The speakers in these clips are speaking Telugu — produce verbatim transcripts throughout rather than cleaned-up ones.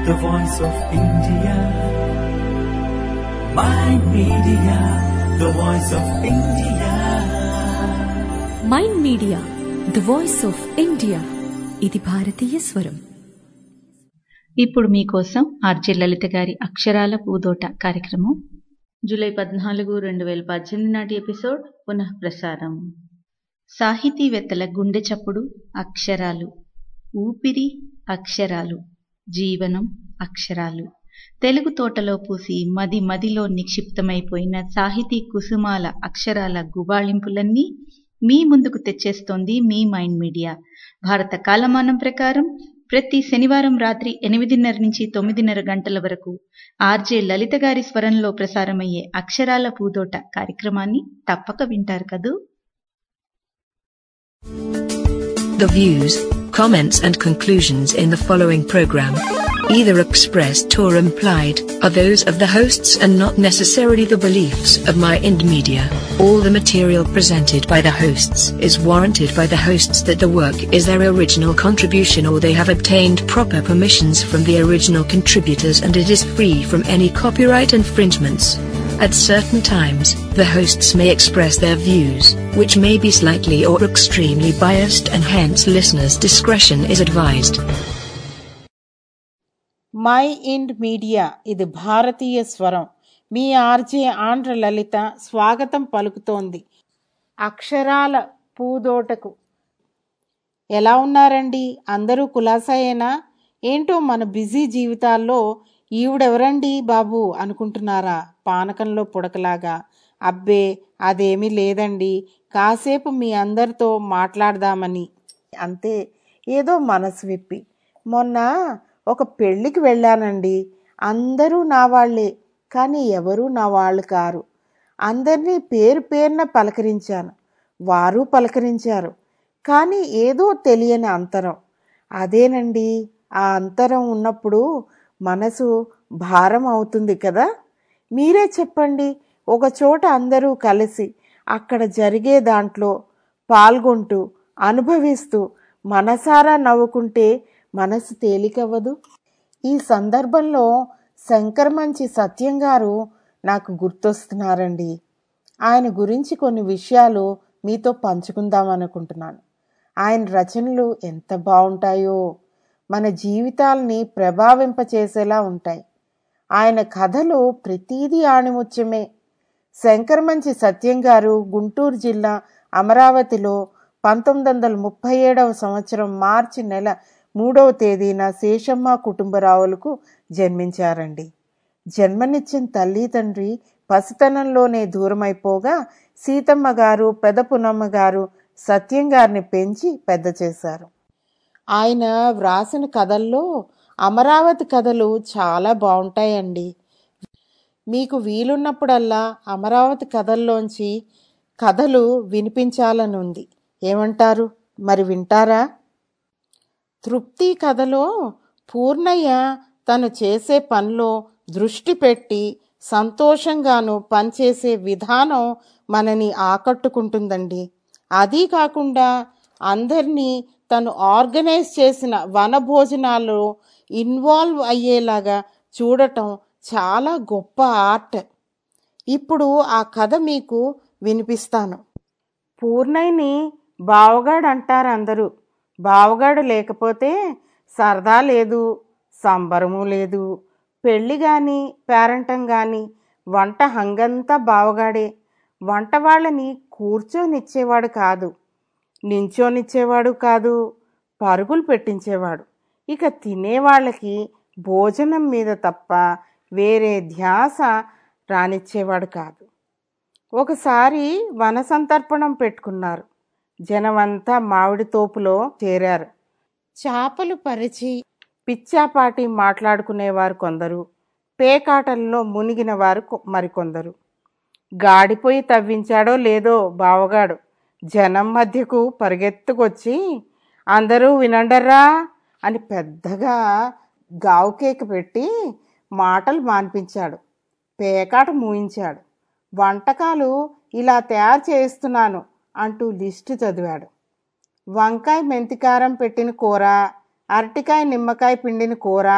the voice of India. Mind Media, the voice of India. Mind media the voice of India. ఇది భారతీయ స్వరం. ఇప్పుడు మీకోసం ఆర్జే లలిత గారి అక్షరాల పూదోట కార్యక్రమం జూలై పద్నాలుగు రెండు వేల పద్దెనిమిది నాటి ఎపిసోడ్ పునః ప్రసారం. సాహితీవేత్తల గుండె చప్పుడు అక్షరాలు, ఊపిరి అక్షరాలు, జీవనం అక్షరాలు. తెలుగు తోటలో పూసి మది మదిలో నిక్షిప్తమైపోయిన సాహితీ కుసుమాల అక్షరాల గుబాళింపులన్నీ మీ ముందుకు తెచ్చేస్తోంది మీ మైండ్ మీడియా. భారత కాలమానం ప్రకారం ప్రతి శనివారం రాత్రి ఎనిమిదిన్నర నుంచి తొమ్మిదిన్నర గంటల వరకు ఆర్జే లలిత గారి స్వరంలో ప్రసారమయ్యే అక్షరాల పూదోట కార్యక్రమాన్ని తప్పక వింటారు కదూ. The views, comments and conclusions in the following program, either expressed or implied, are those of the hosts and not necessarily the beliefs of Mind Media. All the material presented by the hosts is warranted by the hosts that the work is their original contribution or they have obtained proper permissions from the original contributors and it is free from any copyright infringements. At certain times, the hosts may express their views, which may be slightly or extremely biased and hence listeners' discretion is advised. Mind Media ఇది భారతీయ స్వరం. మీ ఆర్జే ఆంధ్ర లలిత స్వాగతం పలుకుతోంది అక్షరాల పూదోటకు. ఎలా ఉన్నారండి? అందరూ కులాసాయేనా? ఏంటో మన బిజీ జీవితాల్లో ఈవిడెవరండి బాబు అనుకుంటున్నారా? పానకంలో పుడకలాగా. అబ్బే అదేమీ లేదండి, కాసేపు మీ అందరితో మాట్లాడదామని అంతే. ఏదో మనసు విప్పి. మొన్న ఒక పెళ్ళికి వెళ్ళానండి. అందరూ నా వాళ్ళే, కానీ ఎవరూ నా వాళ్ళు కారు. అందరినీ పేరు పేరున పలకరించాను, వారు పలకరించారు. కానీ ఏదో తెలియని అంతరం. అదేనండి, ఆ అంతరం ఉన్నప్పుడు మనసు భారం అవుతుంది కదా. మీరే చెప్పండి, ఒక చోట అందరూ కలిసి అక్కడ జరిగే దాంట్లో పాల్గొంటూ అనుభవిస్తూ మనసారా నవ్వుకుంటే మనసు తేలికవ్వదు. ఈ సందర్భంలో శంకరమంచి సత్యం గారు నాకు గుర్తొస్తున్నారండి. ఆయన గురించి కొన్ని విషయాలు మీతో పంచుకుందాం అనుకుంటున్నాను. ఆయన రచనలు ఎంత బాగుంటాయో, మన జీవితాల్ని ప్రభావింపచేసేలా ఉంటాయి. ఆయన కథలు ప్రతీదీ ఆణిముత్యమే. శంకరమంచి సత్యం గారు గుంటూరు జిల్లా అమరావతిలో పంతొమ్మిది వందల ముప్పై ఏడవ సంవత్సరం మార్చి నెల మూడవ తేదీన శేషమ్మ కుటుంబరావులకు జన్మించారండి. జన్మనిచ్చిన తల్లి తండ్రి పసితనంలోనే దూరమైపోగా సీతమ్మ గారు పెద పున్నమ్మ గారు సత్యం గారిని పెంచి పెద్ద చేశారు. ఆయన వ్రాసిన కథల్లో అమరావతి కథలు చాలా బాగుంటాయండి. మీకు వీలున్నప్పుడల్లా అమరావతి కథల్లోంచి కథలు వినిపించాలని ఉంది. ఏమంటారు? మరి వింటారా? తృప్తి కథలో పూర్ణయ్య తను చేసే పనిలో దృష్టి పెట్టి సంతోషంగాను పనిచేసే విధానం మనని ఆకట్టుకుంటుందండి. అదీ కాకుండా అందరినీ తను ఆర్గనైజ్ చేసిన వనభోజనాల్లో ఇన్వాల్వ్ అయ్యేలాగా చూడటం చాలా గొప్ప ఆర్ట్. ఇప్పుడు ఆ కథ మీకు వినిపిస్తాను. పూర్ణయ్యని బావగాడు అంటారు అందరూ. బావగాడు లేకపోతే సరదా లేదు, సంబరము లేదు. పెళ్ళి కానీ పేరంటం కానీ వంట హంగంతా బావగాడే. వంట వాళ్ళని కూర్చొనిచ్చేవాడు కాదు, నించోనిచ్చేవాడు కాదు, పరుగులు పెట్టించేవాడు. ఇక తినేవాళ్ళకి భోజనం మీద తప్ప వేరే ధ్యాస రానిచ్చేవాడు కాదు. ఒకసారి వన సంతర్పణం పెట్టుకున్నారు. జనమంతా మామిడి తోపులో చేరారు. చేపలు పరిచి పిచ్చాపాటి మాట్లాడుకునేవారు కొందరు, పేకాటల్లో మునిగిన వారు మరికొందరు. గాడిపోయి తవ్వించాడో లేదో బావగాడు జనం మధ్యకు పరిగెత్తుకొచ్చి అందరూ వినండర్రా అని పెద్దగా గావుకేక పెట్టి మాటలు మాన్పించాడు. పేకాట మూయించాడు. వంటకాలు ఇలా తయారు చేస్తున్నాను అంటూ లిస్టు చదివాడు. వంకాయ మెంతికారం పెట్టిన కూర, అరటికాయ నిమ్మకాయ పిండిన కూర,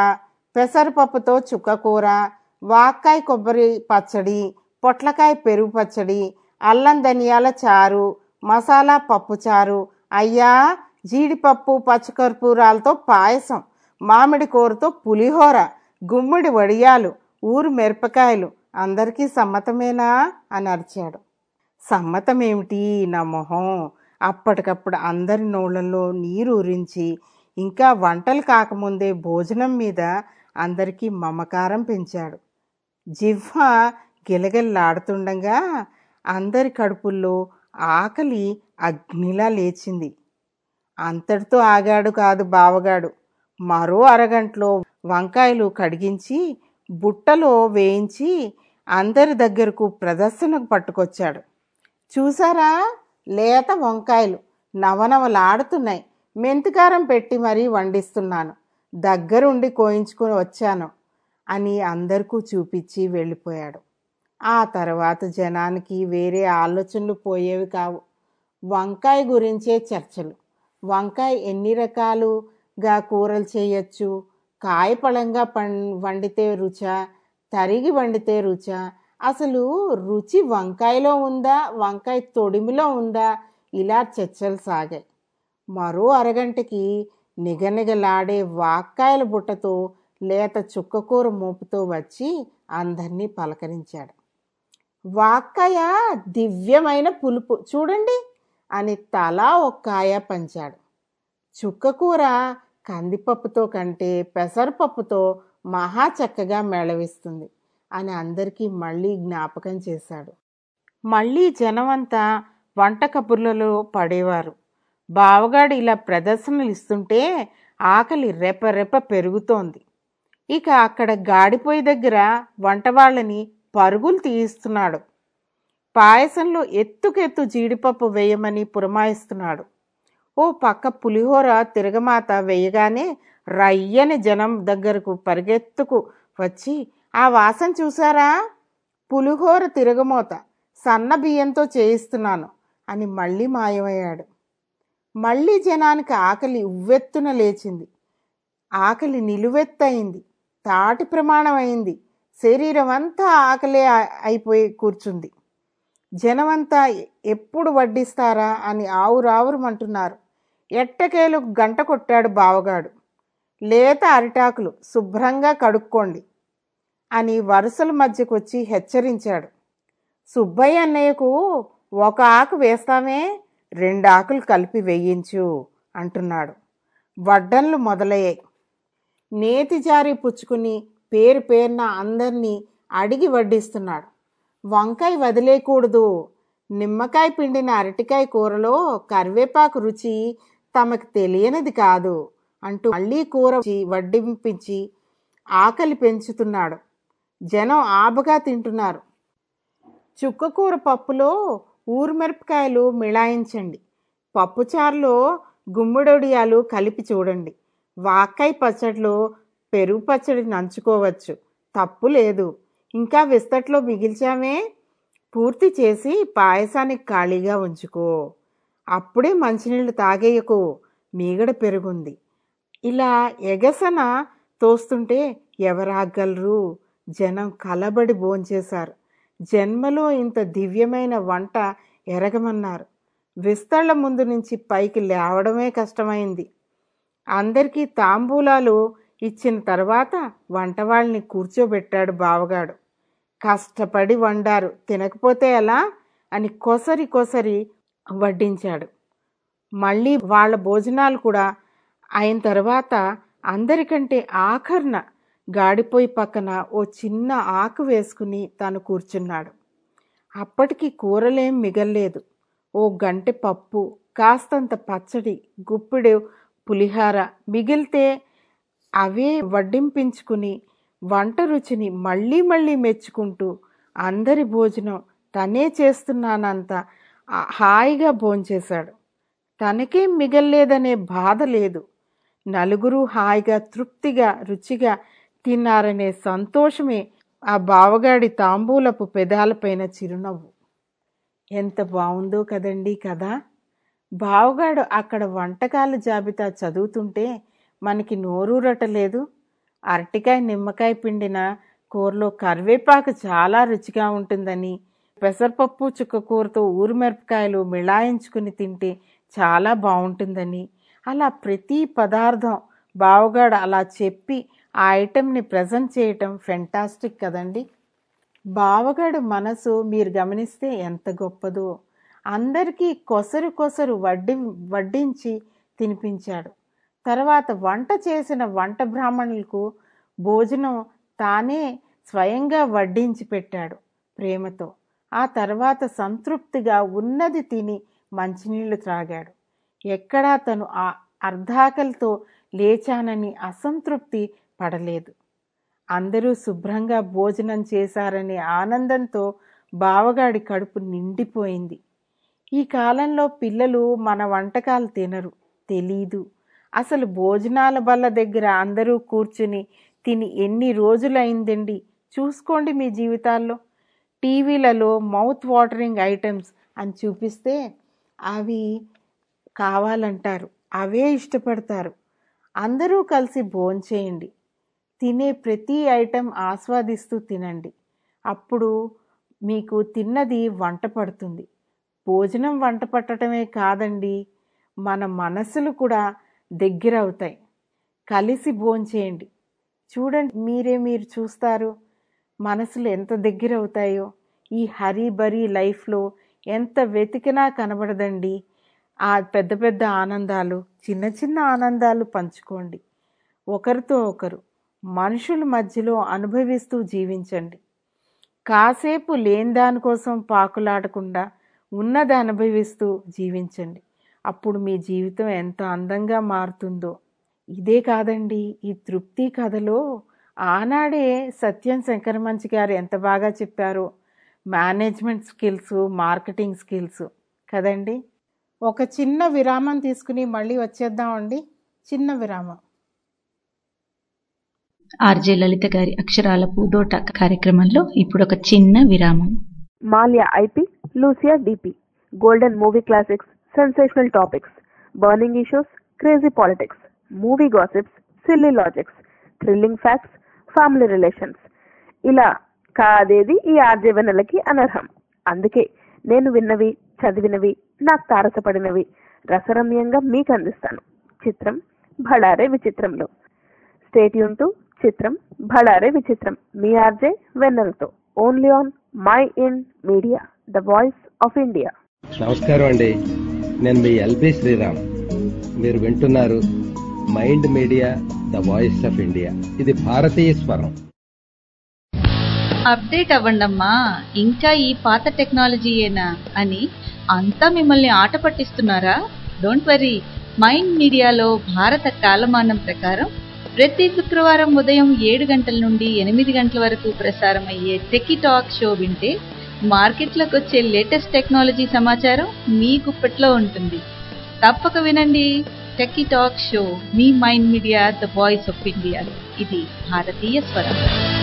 పెసరపప్పుతో చుక్కకూర, వాక్కాయ కొబ్బరి పచ్చడి, పొట్లకాయ పెరుగు పచ్చడి, అల్లం ధనియాల చారు, మసాలా పప్పు చారు, అయ్యా జీడిపప్పు పచ్చకర్పూరాలతో పాయసం, మామిడి కూరతో పులిహోర, గుమ్మడి వడియాలు, ఊరు మిరపకాయలు, అందరికీ సమ్మతమేనా అని అరిచాడు. సమ్మతమేమిటి నా మొహం. అప్పటికప్పుడు అందరి నోళ్ళల్లో నీరు ఊరించి ఇంకా వంటలు కాకముందే భోజనం మీద అందరికీ మమకారం పెంచాడు. జిహ్వ గిలగిల్లాడుతుండగా అందరి కడుపుల్లో ఆకలి అగ్నిలా లేచింది. అంతటితో ఆగాడు కాదు బావగాడు. మరో అరగంటలో వంకాయలు కడిగించి బుట్టలో వేయించి అందరి దగ్గరకు ప్రదర్శనకు పట్టుకొచ్చాడు. చూసారా, లేత వంకాయలు నవనవలాడుతున్నాయి. మెంతికారం పెట్టి మరీ వండిస్తున్నాను, దగ్గరుండి కోయించుకొని వచ్చాను అని అందరికీ చూపించి వెళ్ళిపోయాడు. ఆ తర్వాత జనానికి వేరే ఆలోచనలు పోయేవి కావు. వంకాయ గురించే చర్చలు. వంకాయ ఎన్ని రకాలుగా కూరలు చేయొచ్చు, కాయపళంగా పం వండితే రుచా, తరిగి వండితే రుచా, అసలు రుచి వంకాయలో ఉందా వంకాయ తొడిమిలో ఉందా, ఇలా చర్చలు సాగాయి. మరో అరగంటకి నిగనిగలాడే వాక్కాయల బుట్టతో లేత చుక్కకూర మూపుతో వచ్చి అందరినీ పలకరించాడు. వాక్కాయ దివ్యమైన పులుపు చూడండి అని తలా ఒక్కాయ పంచాడు. చుక్కకూర కందిపప్పుతో కంటే పెసరపప్పుతో మహా చక్కగా మెళవిస్తుంది అని అందరికీ మళ్ళీ జ్ఞాపకం చేశాడు. మళ్ళీ జనమంతా వంట కబుర్లలో పడేవారు. బావగాడు ఇలా ప్రదర్శనలు ఇస్తుంటే ఆకలి రెప రెప పెరుగుతోంది. ఇక అక్కడ గాడిపోయి దగ్గర వంట వాళ్ళని పరుగులు తీయిస్తున్నాడు. పాయసంలో ఎత్తుకెత్తు జీడిపప్పు వేయమని పురమాయిస్తున్నాడు. ఓ పక్క పులిహోర తిరగమాత వేయగానే రయ్యని జనం దగ్గరకు పరిగెత్తుకు వచ్చి, ఆ వాసన చూసారా, పులిహోర తిరగమోత సన్న బియ్యంతో చేయిస్తున్నాను అని మళ్ళీ మాయమయ్యాడు. మళ్ళీ జనానికి ఆకలి ఉవ్వెత్తున లేచింది. ఆకలి నిలువెత్తయింది, తాటి ప్రమాణమైంది. శరీరం అంతా ఆకలే అయిపోయి కూర్చుంది. జనమంతా ఎప్పుడు వడ్డిస్తారా అని ఆవురావురమంటున్నారు. ఎట్టకేలు గంట కొట్టాడు బావగాడు. లేత అరిటాకులు శుభ్రంగా కడుక్కోండి అని వరుసల మధ్యకు వచ్చి హెచ్చరించాడు. సుబ్బయ్య అన్నయ్యకు ఒక ఆకు వేస్తామే, రెండు ఆకులు కలిపి వేయించు అంటున్నాడు. వడ్డన్లు మొదలయ్యాయి. నేతి జారి పుచ్చుకుని పేరు పేరున అందరినీ అడిగి వడ్డిస్తున్నాడు. వంకాయ వదిలేయకూడదు, నిమ్మకాయ పిండిన అరటికాయ కూరలో కరివేపాకు రుచి తమకు తెలియనిది కాదు అంటూ మళ్ళీ కూర వడ్డింపించి ఆకలి పెంచుతున్నాడు. జనం ఆబగా తింటున్నారు. చుక్కకూర పప్పులో ఊరుమిరపకాయలు మిళాయించండి, పప్పుచారులో గుమ్మడొడియాలు కలిపి చూడండి, వాక్కాయ పచ్చడిలో పెరుగు పచ్చడి నంచుకోవచ్చు, తప్పు లేదు. ఇంకా విస్తట్లో మిగిల్చామే, పూర్తి చేసి పాయసానికి ఖాళీగా ఉంచుకో, అప్పుడే మంచినీళ్ళు తాగేయకు, మీగడ పెరుగుంది. ఇలా ఎగసన తోస్తుంటే ఎవరాగలరు? జనం కలబడి భోంచేశారు. జన్మలో ఇంత దివ్యమైన వంట ఎరగమన్నారు. విస్తళ్ల ముందు నుంచి పైకి లేవడమే కష్టమైంది. అందరికీ తాంబూలాలు ఇచ్చిన తర్వాత వంటవాళ్ళని కూర్చోబెట్టాడు బావగాడు. కష్టపడి వండారు, తినకపోతే ఎలా అని కొసరి కొసరి వడ్డించాడు. మళ్ళీ వాళ్ళ భోజనాలు కూడా అయిన తర్వాత అందరికంటే ఆఖర్న గాడిపోయి పక్కన ఓ చిన్న ఆకు వేసుకుని తను కూర్చున్నాడు. అప్పటికి కూరలేం మిగల్లేదు. ఓ గంటె పప్పు, కాస్తంత పచ్చడి, గుప్పిడు పులిహార మిగిలితే అవే వడ్డింపించుకుని వంట రుచిని మళ్ళీ మళ్ళీ మెచ్చుకుంటూ అందరి భోజనం తనే చేస్తున్నానంత హాయిగా భోంచేశాడు. తనకేం మిగల్లేదనే బాధ లేదు. నలుగురు హాయిగా తృప్తిగా రుచిగా తిన్నారనే సంతోషమే ఆ బావగాడి తాంబూలపు పెదాలపైన చిరునవ్వు. ఎంత బాగుందో కదండి కదా. బావగాడు అక్కడ వంటకాల జాబితా చదువుతుంటే మనకి నోరూరటలేదు. అరటికాయ నిమ్మకాయ పిండిన కూరలో కరివేపాకు చాలా రుచిగా ఉంటుందని, పెసరపప్పు చుక్క కూరతో ఊరిమిరపకాయలు మిళాయించుకుని తింటే చాలా బాగుంటుందని, అలా ప్రతి పదార్థం బావగాడు అలా చెప్పి ఆ ఐటెంని ప్రజెంట్ చేయటం ఫెంటాస్టిక్ కదండి. బావగాడు మనసు మీరు గమనిస్తే ఎంత గొప్పదో. అందరికీ కొసరు కొసరు వడ్డి వడ్డించి తినిపించాడు. తర్వాత వంట చేసిన వంట బ్రాహ్మణులకు భోజనం తానే స్వయంగా వడ్డించి పెట్టాడు ప్రేమతో. ఆ తర్వాత సంతృప్తిగా ఉన్నది తిని మంచినీళ్లు త్రాగాడు. ఎక్కడా తను ఆ అర్ధాకలితో లేచానని అసంతృప్తి పడలేదు. అందరూ శుభ్రంగా భోజనం చేశారనే ఆనందంతో బావగాడి కడుపు నిండిపోయింది. ఈ కాలంలో పిల్లలు మన వంటకాలు తినరు, తెలీదు. అసలు భోజనాల బల్ల దగ్గర అందరూ కూర్చుని తిని ఎన్ని రోజులైందండి చూసుకోండి మీ జీవితాల్లో. టీవీలలో మౌత్ వాటరింగ్ ఐటమ్స్ అని చూపిస్తే అవి కావాలంటారు, అవే ఇష్టపడతారు. అందరూ కలిసి భోంచేయండి. తినే ప్రతి ఐటెం ఆస్వాదిస్తూ తినండి. అప్పుడు మీకు తిన్నది వంట పడుతుంది. భోజనం వంట పట్టడమే కాదండి, మన మనసులు కూడా దగ్గర అవుతాయి. కలిసి భోంచేయండి. చూడండి, మీరే మీరు చూస్తారు మనసులు ఎంత దగ్గర అవుతాయో. ఈ హరీ బరీ లైఫ్లో ఎంత వెతికినా కనబడదండి ఆ పెద్ద పెద్ద ఆనందాలు. చిన్న చిన్న ఆనందాలు పంచుకోండి ఒకరితో ఒకరు. మనుషుల మధ్యలో అనుభవిస్తూ జీవించండి. కాసేపు లేని దానికోసం పాకులాడకుండా ఉన్నది అనుభవిస్తూ జీవించండి. అప్పుడు మీ జీవితం ఎంత అందంగా మారుతుందో. ఇదే కాదండి, ఈ తృప్తి కథలో ఆనాడే సత్యం శంకరమంచి గారు ఎంత బాగా చెప్పారో. మేనేజ్మెంట్ స్కిల్స్, మార్కెటింగ్ స్కిల్స్ కదండి. ఒక చిన్న విరామం తీసుకుని మళ్ళీ వచ్చేద్దామండి. చిన్న విరామం. ఆర్జే లలిత గారి అక్షరాల పూదోట కార్యక్రమంలో ఇప్పుడు ఒక చిన్న విరామం. మాల్యా ఐపీ, లూసియా DP, golden movie classics, sensational topics, burning issues, crazy politics, movie gossips, silly logics, thrilling facts, family relations, ఇలా కాదేది ఈ ఆర్జే వెన్నెలకి అనర్హం. అందుకే నేను విన్నవి, చదివినవి, నాకు తారసపడినవి రసరమ్యంగా మీకు అందిస్తాను. చిత్రం భళారే విచిత్రంలో. స్టే ట్యూన్ టు చిత్రం భళారే విచిత్రం మీ ఆర్జే వెన్నెలతో, only on Mind Media, the voice of India. నమస్కారం అండి, నేను మీ ఎల్బి శ్రీరామ్. మీరు వింటున్నారు mind media, the voice of India. ఇది భారతీయ స్వరం. అప్డేట్ అవ్వండమ్మా, ఇంకా ఈ పాత టెక్నాలజీయేనా అని అంతా మిమ్మల్ని ఆట పట్టిస్తున్నారా? డోంట్ వరీ, మైండ్ మీడియాలో భారత కాలమానం ప్రకారం ప్రతి శుక్రవారం ఉదయం ఏడు గంటల నుండి ఎనిమిది గంటల వరకు ప్రసారం అయ్యే టెకీ టాక్ షో వింటే మార్కెట్లోకి వచ్చే లేటెస్ట్ టెక్నాలజీ సమాచారం మీ గుప్పెట్లో ఉంటుంది. తప్పక వినండి టెకీ టాక్ షో, మీ Mind media, the voice of India. ఇది భారతీయ స్వరం.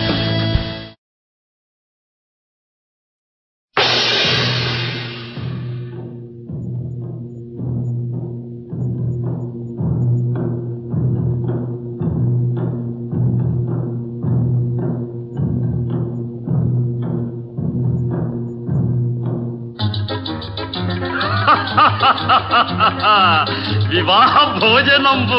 వివాహ భోజనంబు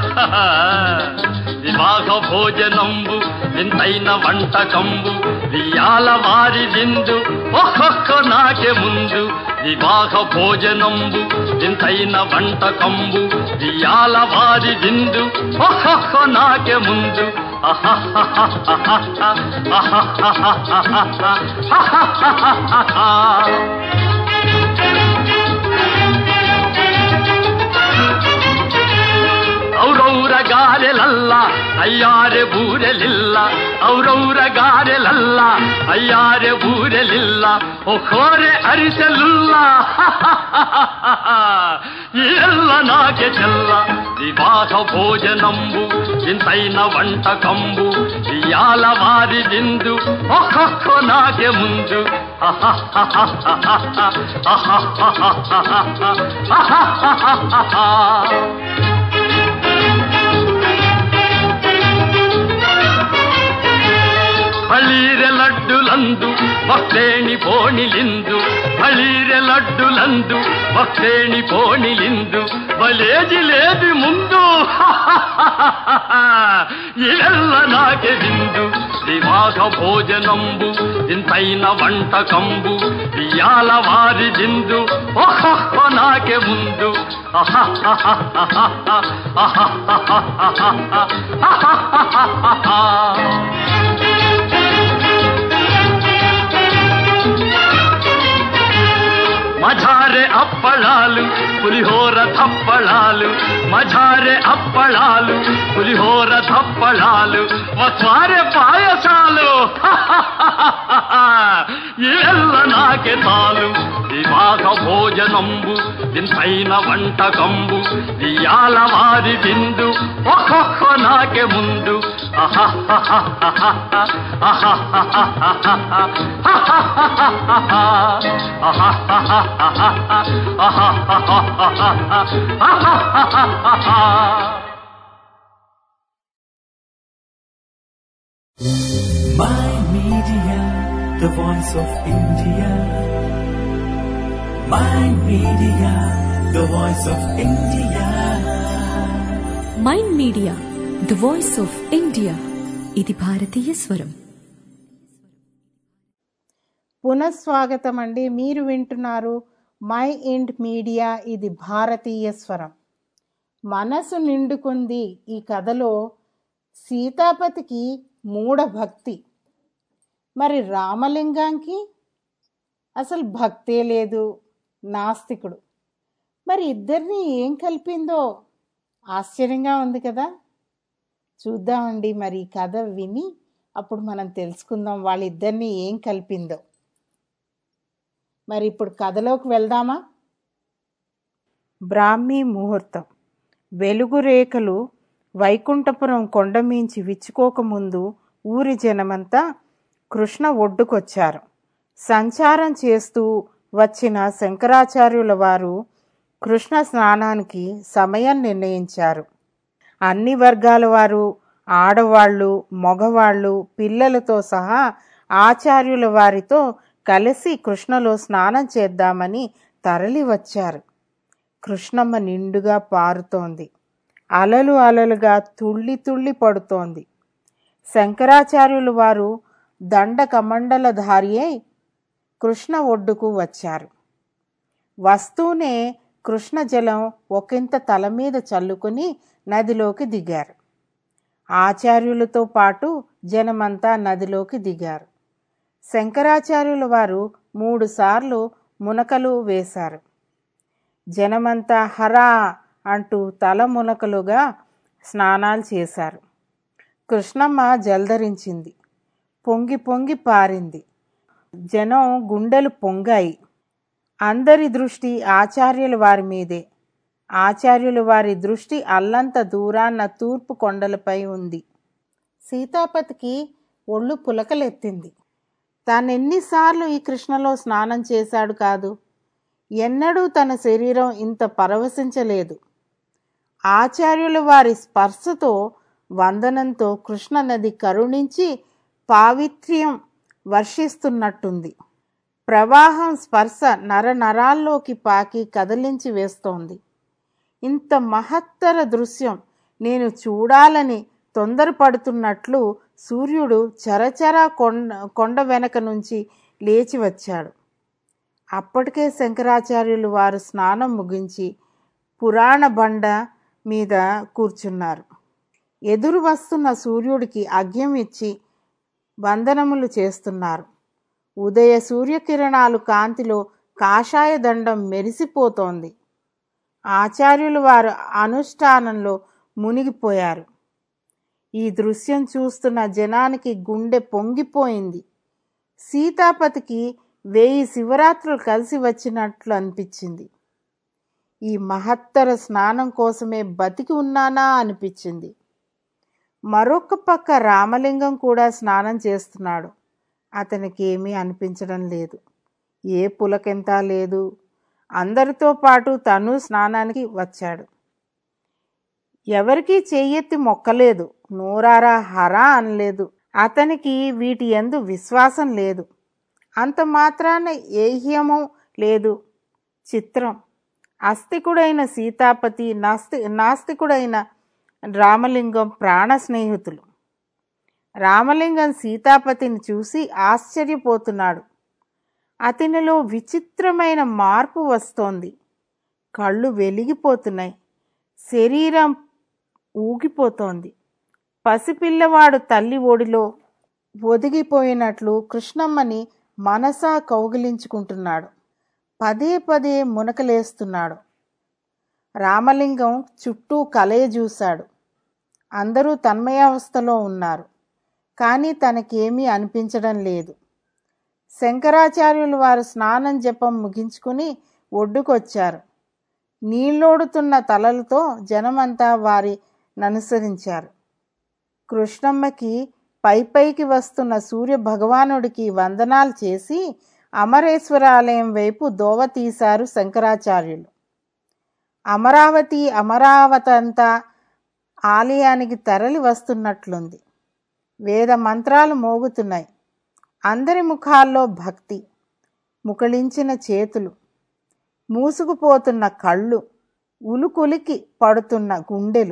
వివాహ భోజనంబు వింతైన వంటకంబు వియాల వారి విందు ఒక్కొక్క నాకే ముందు. వివాహ భోజనంబు వింతైన వంటకంబు వియాల వారి విందు ఒక్కొక్క నాకే ముందు. ಔರೌರ ಗಾರೆಲಲ್ಲ ಅಯ್ಯಾರೆ ಬೂರೆಲಿಲ್ಲ, ಔರೌರ ಗಾರೆಲಲ್ಲ ಅಯ್ಯಾರೆ ಬೂರೆಲಿಲ್ಲ, ಒಖೋರೆ ಅರಿಸಲಿಲ್ಲ ಎಲ್ಲ ನಾಗೆ ಚೆಲ್ಲ. ವಿವಾಹ ಭೋಜನಂಬು ಇಂತೈನ వంటకంబు ఇయాల వారి విందు ఒక్కొక్క నాగే ముందు. ಬಳಿರೆ ಲಡ್ಡುಲಂದು ಭಕ್ತೇಣಿ ಪೋಣಿಲಿಂದು ಬಳಿರೆ ಲಡ್ಡುಲಂದು ಭಕ್ತೇಣಿ ಪೋಣಿಲಿಂದು ಬಲೇಜಿ లేది ముందు ఇవెల్ల నాకే విందు దివాస భోజనంబు ఇంతైన వంటకంబు ఇయాల వారి దిందు ఒహొహ నాకే ముందు మజారే అప్పళాలు పులిహోర థప్పళాలు మజారే అప్పళాలు పులిహోర థప్పళాలు మస్వారే పాయసాలు ఇవెల్ల నాకే తాలు వివాహ భోజనంబు ఇంతైన వంటకంబు ఇయాల వారి విందు ఒక్కొక్క నాకే ముందు My Media, the voice of India. My Media, the voice of India. Mind media the voice of India ఇది భారతీయ స్వరం. పునఃస్వాగతం అండి. మీరు వింటున్నారు మై ఇండ్ మీడియా ఇది భారతీయ స్వరం. మనసు నిండుకుంది ఈ కథలో సీతాపతికి మూఢభక్తి, మరి రామలింగానికి అసలు భక్తే లేదు, నాస్తికుడు. మరి ఇద్దరిని ఏం కలిపిందో ఆశ్చర్యంగా ఉంది కదా. చూద్దామండి, మరి ఈ కథ విని అప్పుడు మనం తెలుసుకుందాం వాళ్ళిద్దరిని ఏం కలిపిందో. మరి ఇప్పుడు కథలోకి వెళ్దామా? బ్రాహ్మీ ముహూర్తం. వెలుగు రేఖలు వైకుంఠపురం కొండమీంచి విచ్చుకోకముందు ఊరి జనమంతా కృష్ణ ఒడ్డుకొచ్చారు. సంచారం చేస్తూ వచ్చిన శంకరాచార్యుల వారు కృష్ణ స్నానానికి సమయం నిర్ణయించారు. అన్ని వర్గాల వారు, ఆడవాళ్ళు, మగవాళ్ళు, పిల్లలతో సహా ఆచార్యుల వారితో కలిసి కృష్ణలో స్నానం చేద్దామని తరలి వచ్చారు. కృష్ణమ్మ నిండుగా పారుతోంది, అలలు అలలుగా తుళ్ళి తుళ్ళి పడుతోంది. శంకరాచార్యులు వారు దండ కమండలధారి అయి కృష్ణ ఒడ్డుకు వచ్చారు. వస్తూనే కృష్ణ జలం ఒకంత తల మీద చల్లుకుని నదిలోకి దిగారు. ఆచార్యులతో పాటు జనమంతా నదిలోకి దిగారు. శంకరాచార్యుల వారు మూడు సార్లు మునకలు వేశారు. జనమంతా హరా అంటూ తల మునకలుగా స్నానాలు చేశారు. కృష్ణమ్మ జల్దరించింది, పొంగి పొంగి పారింది. జనం గుండెలు పొంగాయి. అందరి దృష్టి ఆచార్యుల వారి మీదే. ఆచార్యుల వారి దృష్టి అల్లంత దూరాన్న తూర్పు కొండలపై ఉంది. సీతాపతికి ఒళ్ళు పులకలెత్తింది. తానెన్నిసార్లు ఈ కృష్ణలో స్నానం చేశాడు కాదు, ఎన్నడూ తన శరీరం ఇంత పరవశించలేదు. ఆచార్యుల వారి స్పర్శతో, వందనంతో కృష్ణ నది కరుణించి పావిత్ర్యం వర్షిస్తున్నట్టుంది. ప్రవాహం స్పర్శ నరనరాల్లోకి పాకి కదిలించి వేస్తోంది. ఇంత మహత్తర దృశ్యం నేను చూడాలని తొందరపడుతున్నట్లు సూర్యుడు చరచరా కొండ కొండ వెనక నుంచి లేచి వచ్చాడు. అప్పటికే శంకరాచార్యులు వారు స్నానం ముగించి పురాణ బండ మీద కూర్చున్నారు. ఎదురు వస్తున్న సూర్యుడికి అర్ఘ్యం ఇచ్చి వందనములు చేస్తున్నారు. ఉదయ సూర్యకిరణాలు కాంతిలో కాషాయ దండం మెరిసిపోతోంది. ఆచార్యులు వారు అనుష్ఠానంలో మునిగిపోయారు. ఈ దృశ్యం చూస్తున్న జనానికి గుండె పొంగిపోయింది. సీతాపతికి వేయి శివరాత్రులు కలిసి వచ్చినట్లు అనిపించింది. ఈ మహత్తర స్నానం కోసమే బతికి ఉన్నానా అనిపించింది. మరొక పక్క రామలింగం కూడా స్నానం చేస్తున్నాడు. అతనికి ఏమీ అనిపించడం లేదు. ఏ పులకెంత లేదు. అందరితో పాటు తను స్నానానికి వచ్చాడు. ఎవరికీ చెయ్యెత్తి మొక్కలేదు, నోరారా హరా అనలేదు. అతనికి వీటి యందు విశ్వాసం లేదు. అంత మాత్రాన ఏహ్యము లేదు. చిత్రం. ఆస్తికుడైన సీతాపతి, నాస్తి నాస్తికుడైన రామలింగం ప్రాణ స్నేహితులు. రామలింగం సీతాపతిని చూసి ఆశ్చర్యపోతున్నాడు. అతనిలో విచిత్రమైన మార్పు వస్తోంది. కళ్ళు వెలిగిపోతున్నాయి. శరీరం ఊగిపోతోంది. పసిపిల్లవాడు తల్లి ఒడిలో ఒదిగిపోయినట్లు కృష్ణమ్మని మనసా కౌగిలించుకుంటున్నాడు. పదే పదే మునకలేస్తున్నాడు. రామలింగం చుట్టూ కలయజూశాడు. అందరూ తన్మయావస్థలో ఉన్నారు. కానీ తనకేమీ అనిపించడం లేదు. శంకరాచార్యులు వారు స్నానం జపం ముగించుకుని ఒడ్డుకొచ్చారు. నీళ్లోడుతున్న తలలతో జనమంతా వారి ననుసరించారు. కృష్ణమ్మకి పై పైకి వస్తున్న సూర్య భగవానుడికి వందనాలు చేసి అమరేశ్వరాలయం వైపు దోవ తీశారు శంకరాచార్యులు. అమరావతి అమరావతంతా ఆలయానికి తరలి వస్తున్నట్లుంది. వేద మంత్రాలు మోగుతున్నాయి. అందరి ముఖాల్లో భక్తి. ముకుళించిన చేతులు, మూసుకుపోతున్న కళ్ళు, ఉలుకులికి పడుతున్న గుండెలు.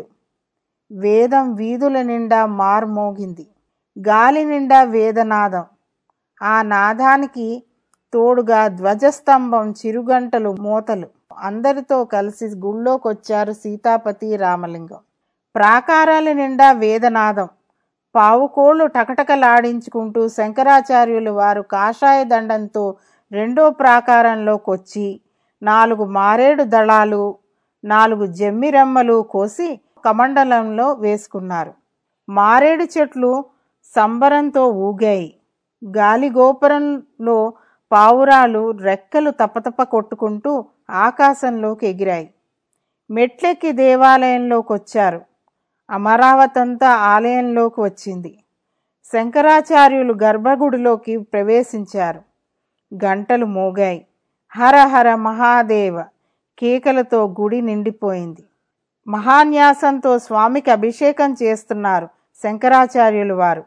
వేదం వీధుల నిండా మార్మోగింది. గాలి నిండా వేదనాదం. ఆ నాదానికి తోడుగా ధ్వజస్తంభం, చిరుగంటలు, మోతలు. అందరితో కలిసి గుళ్ళోకొచ్చారు సీతాపతి, రామలింగం. ప్రాకారాల నిండా వేదనాదం. పావుకోళ్లు టకటకలాడించుకుంటూ శంకరాచార్యులు వారు కాషాయ దండంతో రెండో ప్రాకారంలోకొచ్చి నాలుగు మారేడు దళాలు, నాలుగు జమ్మిరెమ్మలు కోసి కమండలంలో వేసుకున్నారు. మారేడు చెట్లు సంబరంతో ఊగాయి. గాలిగోపురంలో పావురాలు రెక్కలు తపతప కొట్టుకుంటూ ఆకాశంలోకి ఎగిరాయి. మెట్లెక్కి దేవాలయంలోకొచ్చారు. అమరావతంతా ఆలయంలోకి వచ్చింది. శంకరాచార్యులు గర్భగుడిలోకి ప్రవేశించారు. గంటలు మోగాయి. హర హర మహాదేవ కేకలతో గుడి నిండిపోయింది. మహాన్యాసంతో స్వామికి అభిషేకం చేస్తున్నారు శంకరాచార్యులు వారు.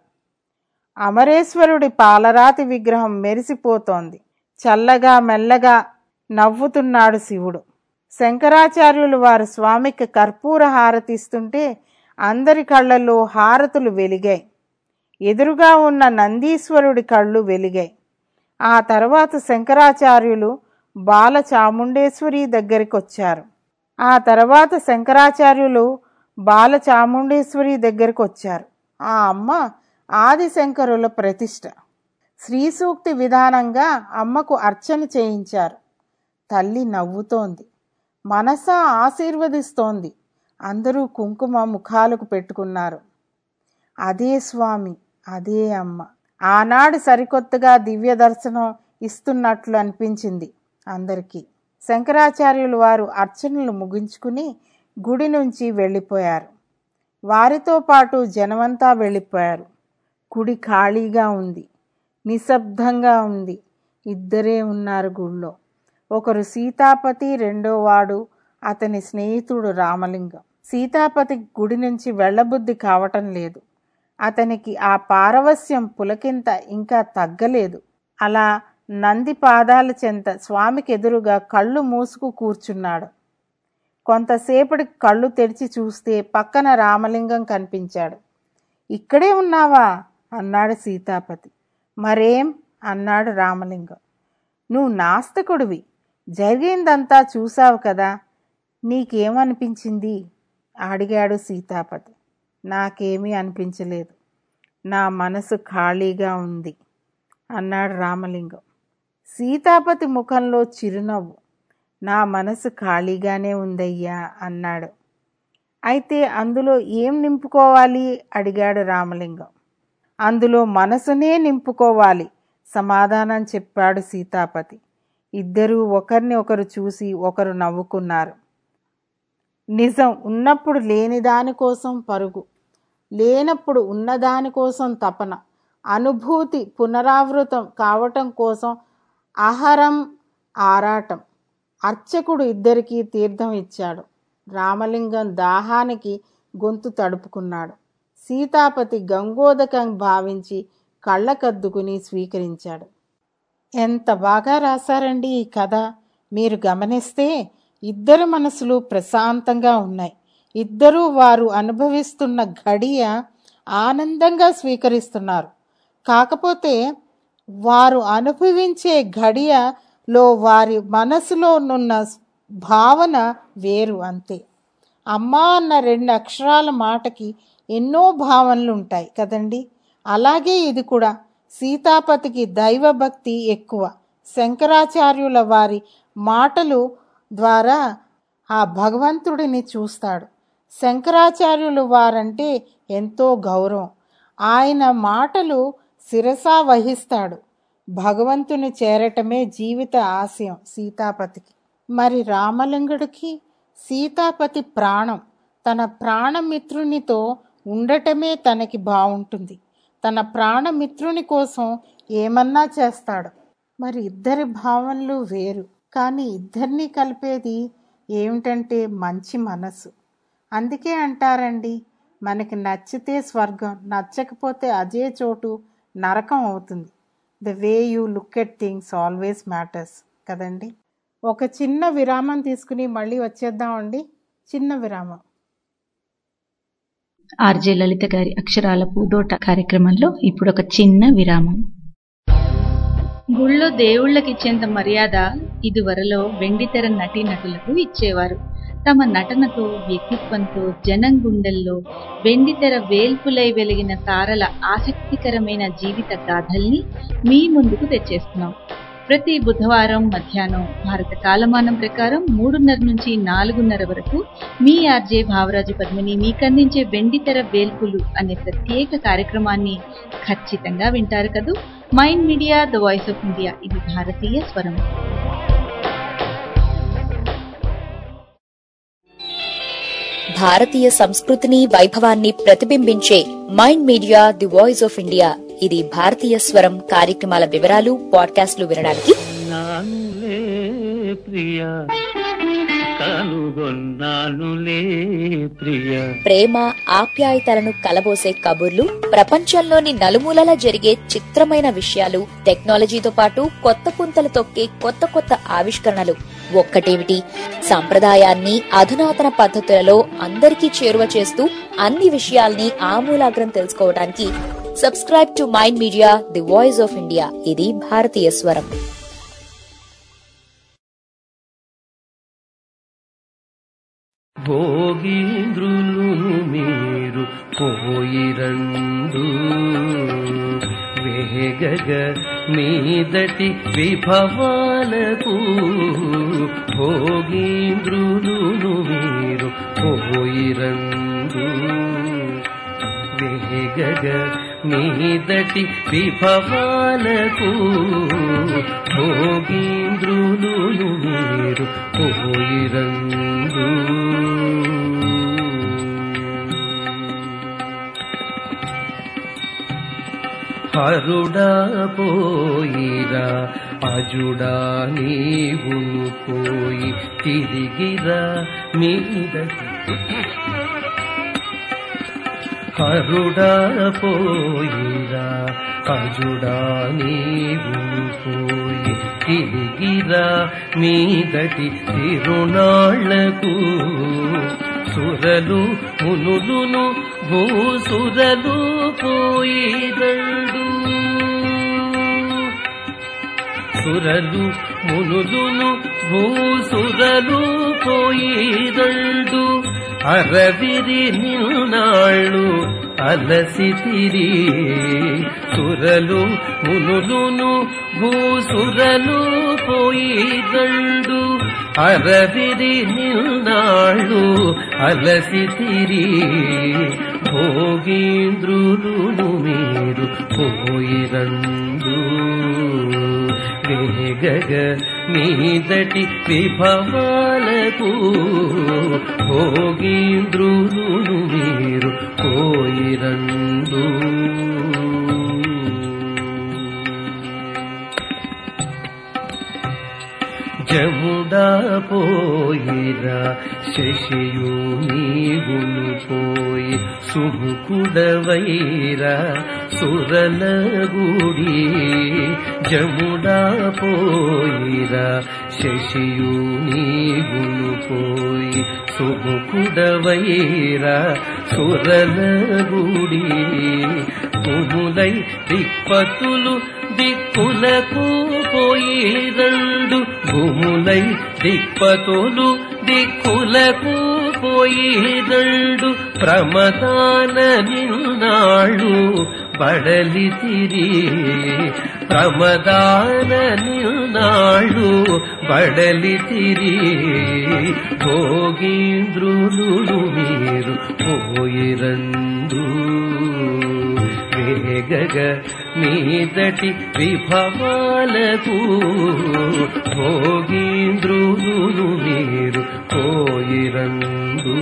అమరేశ్వరుడి పాలరాతి విగ్రహం మెరిసిపోతోంది. చల్లగా మెల్లగా నవ్వుతున్నాడు శివుడు. శంకరాచార్యులు వారు స్వామికి కర్పూర హారతిస్తుంటే అందరి కళ్ళల్లో హారతులు వెలిగాయి. ఎదురుగా ఉన్న నందీశ్వరుడి కళ్ళు వెలిగాయి. ఆ తర్వాత శంకరాచార్యులు బాల చాముండేశ్వరి దగ్గరికి వచ్చారు. ఆ తర్వాత శంకరాచార్యులు బాల చాముండేశ్వరి దగ్గరికి వచ్చారు. ఆ అమ్మ ఆదిశంకరుల ప్రతిష్ట. శ్రీ సూక్తి విధానంగా అమ్మకు అర్చన చేయించారు. తల్లి నవ్వుతోంది. మనసా ఆశీర్వదిస్తోంది. అందరూ కుంకుమ ముఖాలకు పెట్టుకున్నారు. అదే స్వామి, అదే అమ్మ. ఆనాడు సరికొత్తగా దివ్య దర్శనం ఇస్తున్నట్లు అనిపించింది అందరికీ. శంకరాచార్యులు వారు అర్చనలు ముగించుకుని గుడి నుంచి వెళ్ళిపోయారు. వారితో పాటు జనమంతా వెళ్ళిపోయారు. గుడి ఖాళీగా ఉంది. నిశ్శబ్దంగా ఉంది. ఇద్దరే ఉన్నారు గుళ్ళో. ఒకరు సీతాపతి, రెండో వాడు అతని స్నేహితుడు రామలింగం. సీతాపతి గుడి నుంచి వెళ్ళబుద్ధి కావటం లేదు. అతనికి ఆ పారవస్యం పులకింత ఇంకా తగ్గలేదు. అలా నంది పాదాల చెంత స్వామికి ఎదురుగా కళ్ళు మూసుకు కూర్చున్నాడు. కొంతసేపటికి కళ్ళు తెరిచి చూస్తే పక్కన రామలింగం కనిపించాడు. ఇక్కడే ఉన్నావా అన్నాడు సీతాపతి. మరేం అన్నాడు రామలింగం. నువ్వు నాస్తికుడివి, జరిగిందంతా చూసావు కదా, నీకేమనిపించింది అడిగాడు సీతాపతి. నాకేమీ అనిపించలేదు, నా మనసు ఖాళీగా ఉంది అన్నాడు రామలింగం. సీతాపతి ముఖంలో చిరునవ్వు. నా మనసు ఖాళీగానే ఉందయ్యా అన్నాడు. అయితే అందులో ఏం నింపుకోవాలి అడిగాడు రామలింగం. అందులో మనసునే నింపుకోవాలి సమాధానం చెప్పాడు సీతాపతి. ఇద్దరూ ఒకరిని ఒకరు చూసి ఒకరు నవ్వుకున్నారు. నిజం ఉన్నప్పుడు లేని దానికోసం పరుగు, లేనప్పుడు ఉన్నదానికోసం తపన, అనుభూతి పునరావృతం కావటం కోసం ఆహారం ఆరాటం. అర్చకుడు ఇద్దరికీ తీర్థం ఇచ్చాడు. రామలింగం దాహానికి గొంతు తడుపుకున్నాడు. సీతాపతి గంగోదకం భావించి కళ్ళకద్దుకుని స్వీకరించాడు. ఎంత బాగా రాశారండి ఈ కథ. మీరు గమనిస్తే ఇద్దరు మనసులు ప్రశాంతంగా ఉన్నాయి. ఇద్దరూ వారు అనుభవిస్తున్న ఘడియ ఆనందంగా స్వీకరిస్తున్నారు. కాకపోతే వారు అనుభవించే ఘడియలో వారి మనసులో ఉన్న భావన వేరు అంతే. అమ్మా అన్న రెండు అక్షరాల మాటకి ఎన్నో భావనలు ఉంటాయి కదండి. అలాగే ఇది కూడా. సీతాపతికి దైవభక్తి ఎక్కువ. శంకరాచార్యుల వారి మాటలు ద్వారా ఆ భగవంతుడిని చూస్తాడు. శంకరాచార్యులు వారంటే ఎంతో గౌరవం. ఆయన మాటలు శిరసా వహిస్తాడు. భగవంతుని చేరటమే జీవిత ఆశయం సీతాపతికి. మరి రామలింగుడికి సీతాపతి ప్రాణం. తన ప్రాణమిత్రునితో ఉండటమే తనకి బాగుంటుంది. తన ప్రాణమిత్రుని కోసం ఏమన్నా చేస్తాడు. మరి ఇద్దరి భావనలు వేరు, కానీ ఇద్దరినీ కలిపేది ఏమిటంటే మంచి మనసు. అందుకే అంటారండి, మనకి నచ్చితే స్వర్గం, నచ్చకపోతే అదే చోటు నరకం అవుతుంది. The way you look at things always matters కదండి. ఒక చిన్న విరామం తీసుకుని మళ్ళీ వచ్చేద్దామండి. చిన్న విరామం. ఆర్జే లలిత గారి అక్షరాల పూదోట కార్యక్రమంలో ఇప్పుడు ఒక చిన్న విరామం. గుళ్ళో దేవుళ్ళకి ఇచ్చేంత మర్యాద ఇదివరలో వెండితెర నటీ నటులకు ఇచ్చేవారు. తమ నటనతో, వ్యక్తిత్వంతో జనం గుండెల్లో వెండితెర వేల్పులై వెలిగిన తారల ఆసక్తికరమైన జీవిత గాథల్ని మీ ముందుకు తెచ్చేస్తున్నాం. ప్రతి బుధవారం మధ్యాహ్నం భారత కాలమానం ప్రకారం మూడున్నర నుంచి నాలుగున్నర వరకు మీ ఆర్జే భావరాజు పద్మిని మీకందించే వెండితెర వేల్పులు అనే ప్రత్యేక కార్యక్రమాన్ని ఖచ్చితంగా వింటారు కదూ. Mind media, the voice of India, ఇది భారతీయ స్వరం. భారతీయ సంస్కృతిని, వైభవాన్ని ప్రతిబింబించే Mind media, the voice of India, ఇది భారతీయ స్వరం కార్యక్రమాల వివరాలు, పాడ్కాస్ట్లు వినడానికి నానులే ప్రియ కనుగొన్నానులే ప్రియ. ప్రేమ, ఆప్యాయతలను కలబోసే కబుర్లు, ప్రపంచంలోని నలుమూలలా జరిగే చిత్రమైన విషయాలు, టెక్నాలజీతో పాటు కొత్త పుంతలు తొక్కే కొత్త కొత్త ఆవిష్కరణలు. ఒక్కటేమిటి, సంప్రదాయాన్ని అధునాతన పద్ధతులలో అందరికీ చేరువ చేస్తూ అన్ని విషయాల్ని ఆమూలాగ్రం తెలుసుకోవడానికి subscribe to Mind media, the voice of India, ఇది భారతీయ స్వరం. భోగీంద్రులు మీరు పోయిరండు వేగగ మీదటి విభవాలకు. భోగీంద్రులు మీరు పోయిరండు వేగగ మీదటి విభవాలకు. భోగీంద్రులు మీరు పోయిరండు. హరుడా పోయిరా అజుడా నీవును పోయి తిరిగిరా మీద. హరుడా పోయిరా అజుడా నీవును పోయి తిరిగిరా మీదటి తిరునాళ్లకు. సురలు మునులును భూసురలు పోయిదండు. సురలు మునులును భూసురలు పోయిదండు. అరవిరి నిన్నాళ్ళు అలసితిరి. సురలు మునులును భూసురలు పోయిదండు. అరవిరి నిన్నాళ్ళు అలసితిరి. భోగీంద్రులు మీరు పోయిరండు వేగగ మీదటి విభవాలకు. భోగీంద్రులు మీరు పోయిరండు. జముడా పోయిరా శశియు నీవును పోయి సుముకుడవైరా సురలగుడి జముడా పోయిరా శశియు నీవును పోయి సుముకుడవైరా సురలగుడి భూములై దిక్పతులు దిక్కులకు పోయి రెండు భూములై దిక్పతులు దిక్కులకు పోయి రెండు ప్రమదాన నిన్నాళ్ళు బడలి తిరి ప్రమదాన నిన్నాళ్ళు బడలి తిరి భోగీంద్రులు మీరు పోయిరండు వేగగ మీదటి విభవాలకు భోగీంద్రులు మీరు పోయిరండు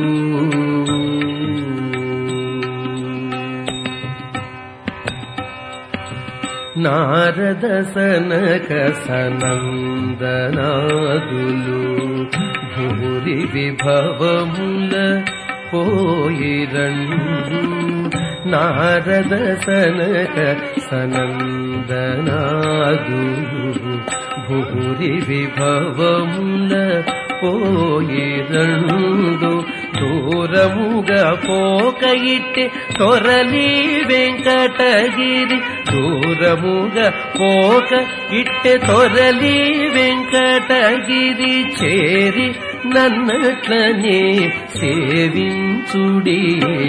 నారద సనక సనందనాదులు భూరి విభవముల పోయిరండు నారద సనక సనందనాదులు భూరి విభవముల పోయిరండు దూరముగా పోక ఇట్టే తొరలి వెంకటగిరి దూరముగా పోక ఇట్టె తొరలి వెంకటగిరి చేరి నన్నట్లనే సేవించుడి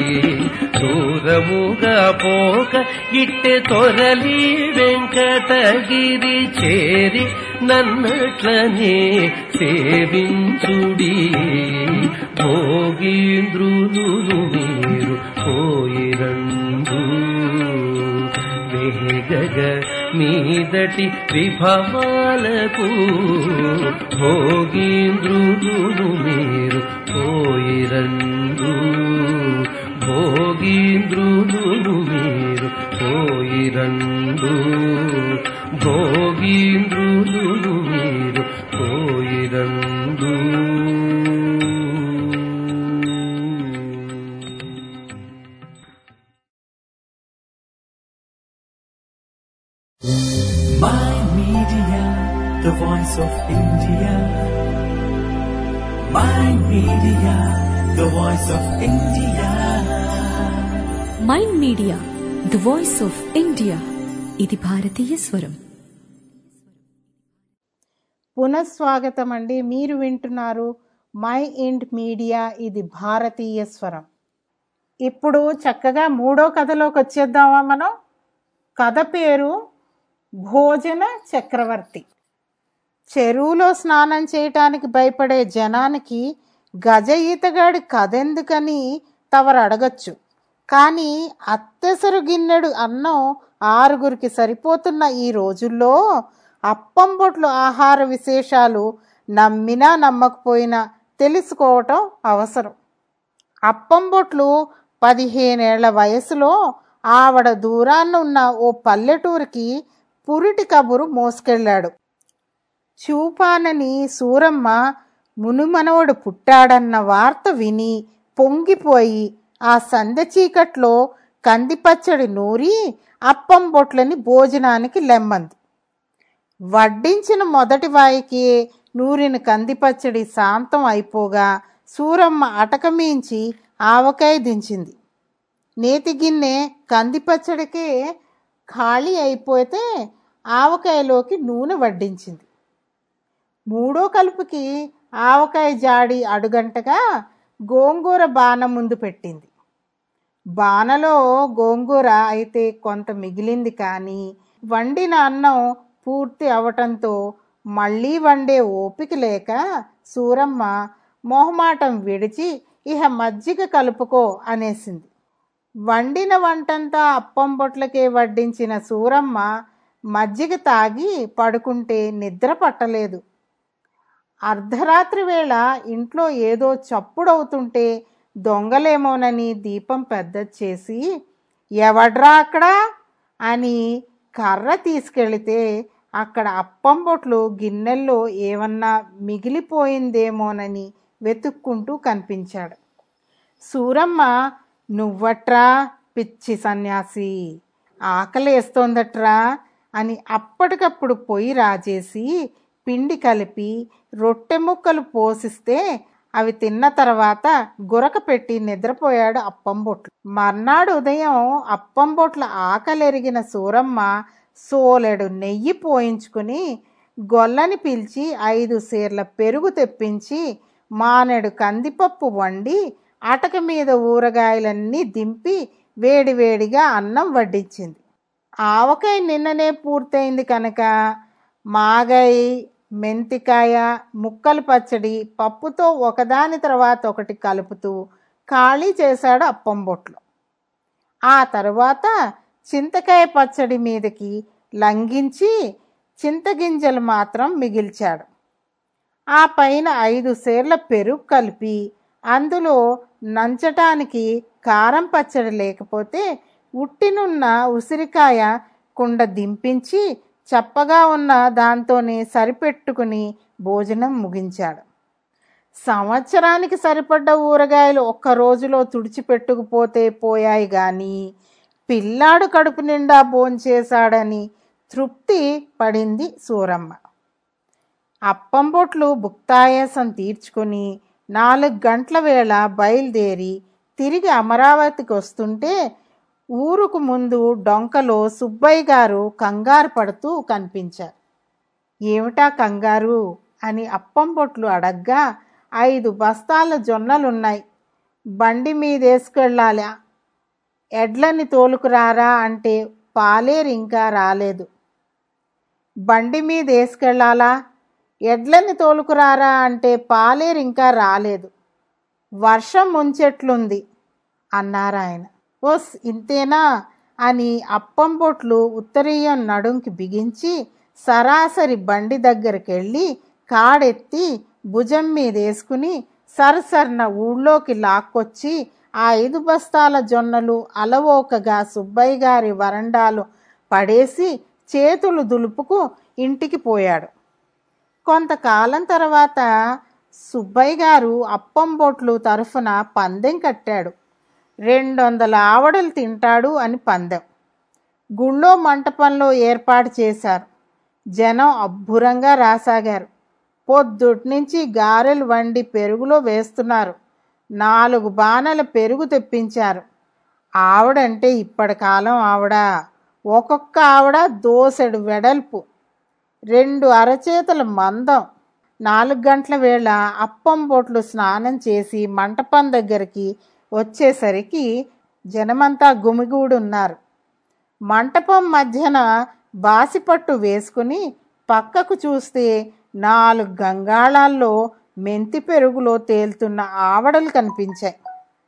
దూరముగా పోక ఇట్టె తొరలి వెంకటగిరి చేరి నన్నట్లనే సేవించుడి భోగీంద్రులు మీరు పోయిరండు వేగగ మీదటి విభవాలకు భోగీంద్రులు మీరు పోయిరండు భోగీంద్రులు మీరు పోయిరండు భోగీంద్రులు మీరు పోయిరండు My Media, the voice of India. My Media, the voice of India. Mind media the voice of India ఇది భారతీయ స్వరం. పునఃస్వాగతం అండి. మీరు వింటున్నారు మై ఇండ్ మీడియా ఇది భారతీయ స్వరం. ఇప్పుడు చక్కగా మూడో కథలోకి వచ్చేద్దామా మనం. కథ పేరు భోజన చక్రవర్తి. చెరువులో స్నానం చేయటానికి భయపడే జనానికి గజ ఈతగాడి కథెందుకని తవరు అడగచ్చు. కానీ అత్తెసరు గిన్నెడు అన్నం ఆరుగురికి సరిపోతున్న ఈ రోజుల్లో అప్పం బొట్లు ఆహార విశేషాలు నమ్మినా నమ్మకపోయినా తెలుసుకోవటం అవసరం. అప్పం బొట్లు పదిహేనేళ్ల వయసులో ఆవిడ దూరాన్న ఉన్న ఓ పల్లెటూరికి పురిటి కబురు మోసుకెళ్ళాడు. చూపానని సూరమ్మ మునుమనవడు పుట్టాడన్న వార్త విని పొంగిపోయి ఆ సందె చీకట్లో కందిపచ్చడి నూరి అప్పం బొట్లని భోజనానికి లెమ్మంది. వడ్డించిన మొదటి వాయికి నూరిన కందిపచ్చడి శాంతం అయిపోగా సూరమ్మ అటకమించి ఆవకాయ దించింది. నేతి గిన్నె కందిపచ్చడికే ఖాళీ అయిపోతే ఆవకాయలోకి నూనె వడ్డించింది. మూడో కలుపుకి ఆవకాయ జాడి అడుగంటగా గోంగూర బాణ ముందు పెట్టింది. బాణలో గోంగూర అయితే కొంత మిగిలింది, కానీ వండిన అన్నం పూర్తి అవటంతో మళ్ళీ వండే ఓపిక లేక సూరమ్మ మొహమాటం విడిచి ఇహ మజ్జిగ కలుపుకో అనేసింది. వండిన వంటంతా అప్పం బొట్లకే వడ్డించిన సూరమ్మ మజ్జిగ తాగి పడుకుంటే నిద్ర పట్టలేదు. అర్ధరాత్రి వేళ ఇంట్లో ఏదో చప్పుడవుతుంటే దొంగలేమోనని దీపం పెద్ద చేసి ఎవడ్రా అక్కడా అని కర్ర తీసుకెళితే అక్కడ అప్పం బొట్లు గిన్నెల్లో ఏమన్నా మిగిలిపోయిందేమోనని వెతుక్కుంటూ కనిపించాడు. సూరమ్మ, నువ్వట్రా పిచ్చి సన్యాసి, ఆకలేస్తోందట్రా అని అప్పటికప్పుడు పొయ్యి రాజేసి పిండి కలిపి రొట్టె ముక్కలు పోసిస్తే అవి తిన్న తర్వాత గురక పెట్టి నిద్రపోయాడు అప్పం బొట్లు. మర్నాడు ఉదయం అప్పం బొట్ల ఆకలెరిగిన సూరమ్మ సోలెడు నెయ్యి పోయించుకుని గొల్లని పిలిచి ఐదు సేర్ల పెరుగు తెప్పించి మానెడు కందిపప్పు వండి అటక మీద ఊరగాయలన్నీ దింపి వేడివేడిగా అన్నం వడ్డించింది. ఆవకాయ నిన్ననే పూర్తయింది కనుక మాగాయ, మెంతికాయ ముక్కలు పచ్చడి పప్పుతో ఒకదాని తర్వాత ఒకటి కలుపుతూ ఖాళీ చేశాడు అప్పం బొట్లు. ఆ తరువాత చింతకాయ పచ్చడి మీదకి లంఘించి చింతగింజలు మాత్రం మిగిల్చాడు. ఆ పైన ఐదు సేర్ల పెరుగు కలిపి అందులో నంచటానికి కారం పచ్చడి లేకపోతే ఉట్టినున్న ఉసిరికాయ కుండ దింపించి చప్పగా ఉన్న దాంతోనే సరిపెట్టుకుని భోజనం ముగించాడు. సంవత్సరానికి సరిపడ్డ ఊరగాయలు ఒక్క రోజులో తుడిచిపెట్టుకుపోతే పోయాయి గాని పిల్లాడు కడుపు నిండా భోంచేశాడని తృప్తి పడింది సూరమ్మ. అప్పం బొట్లు భుక్తాయాసం తీర్చుకొని నాలుగు గంటల వేళ బయలుదేరి తిరిగి అమరావతికి వస్తుంటే ఊరుకు ముందు డొంకలో సుబ్బయ్య గారు కంగారు పడుతూ కనిపించారు. ఏమిటా కంగారు అని అప్పం బొట్లు అడగ్గా, ఐదు బస్తాల జొన్నలున్నాయి, బండి మీదేసుకెళ్ళాలా, ఎడ్లని తోలుకురారా అంటే పాలేరు ఇంకా రాలేదు. బండి మీద వేసుకెళ్ళాలా, ఎడ్లని తోలుకురారా అంటే పాలేరు ఇంకా రాలేదు, వర్షం ముంచెట్లుంది అన్నారాయన. ఓస్ ఇంతేనా అని అప్పం బొట్లు ఉత్తరీయం నడుంకి బిగించి సరాసరి బండి దగ్గరికి వెళ్ళి కాడెత్తి భుజం మీద వేసుకుని సరసరన ఊళ్ళోకి లాక్కొచ్చి ఆ ఐదు బస్తాల జొన్నలు అలవోకగా సుబ్బయ్య గారి వరండాలో పడేసి చేతులు దులుపుకు ఇంటికి పోయాడు. కొంతకాలం తర్వాత సుబ్బయ్య గారు అప్పం బొట్లు తరఫున పందెం కట్టాడు. రెండు వందల ఆవడలు తింటాడు అని పందెం. గుళ్ళో మంటపంలో ఏర్పాటు చేశారు. జనం అబ్బురంగా రాసాగారు. పొద్దుటి నుంచి గారెలు వండి పెరుగులో వేస్తున్నారు. నాలుగు బాణల పెరుగు తెప్పించారు. ఆవిడంటే ఇప్పటి కాలం ఆవిడ. ఒక్కొక్క ఆవిడ దోసెడు వెడల్పు, రెండు అరచేతుల మందం. నాలుగు గంటల వేళ అప్పం బొట్లు స్నానం చేసి మంటపం దగ్గరికి వచ్చేసరికి జనమంతా గుమిగూడున్నారు. మంటపం మధ్యన బాసిపట్టు వేసుకుని పక్కకు చూస్తే నాలుగు గంగాళాల్లో మెంతి పెరుగులో తేలుతున్న ఆవడలు కనిపించాయి.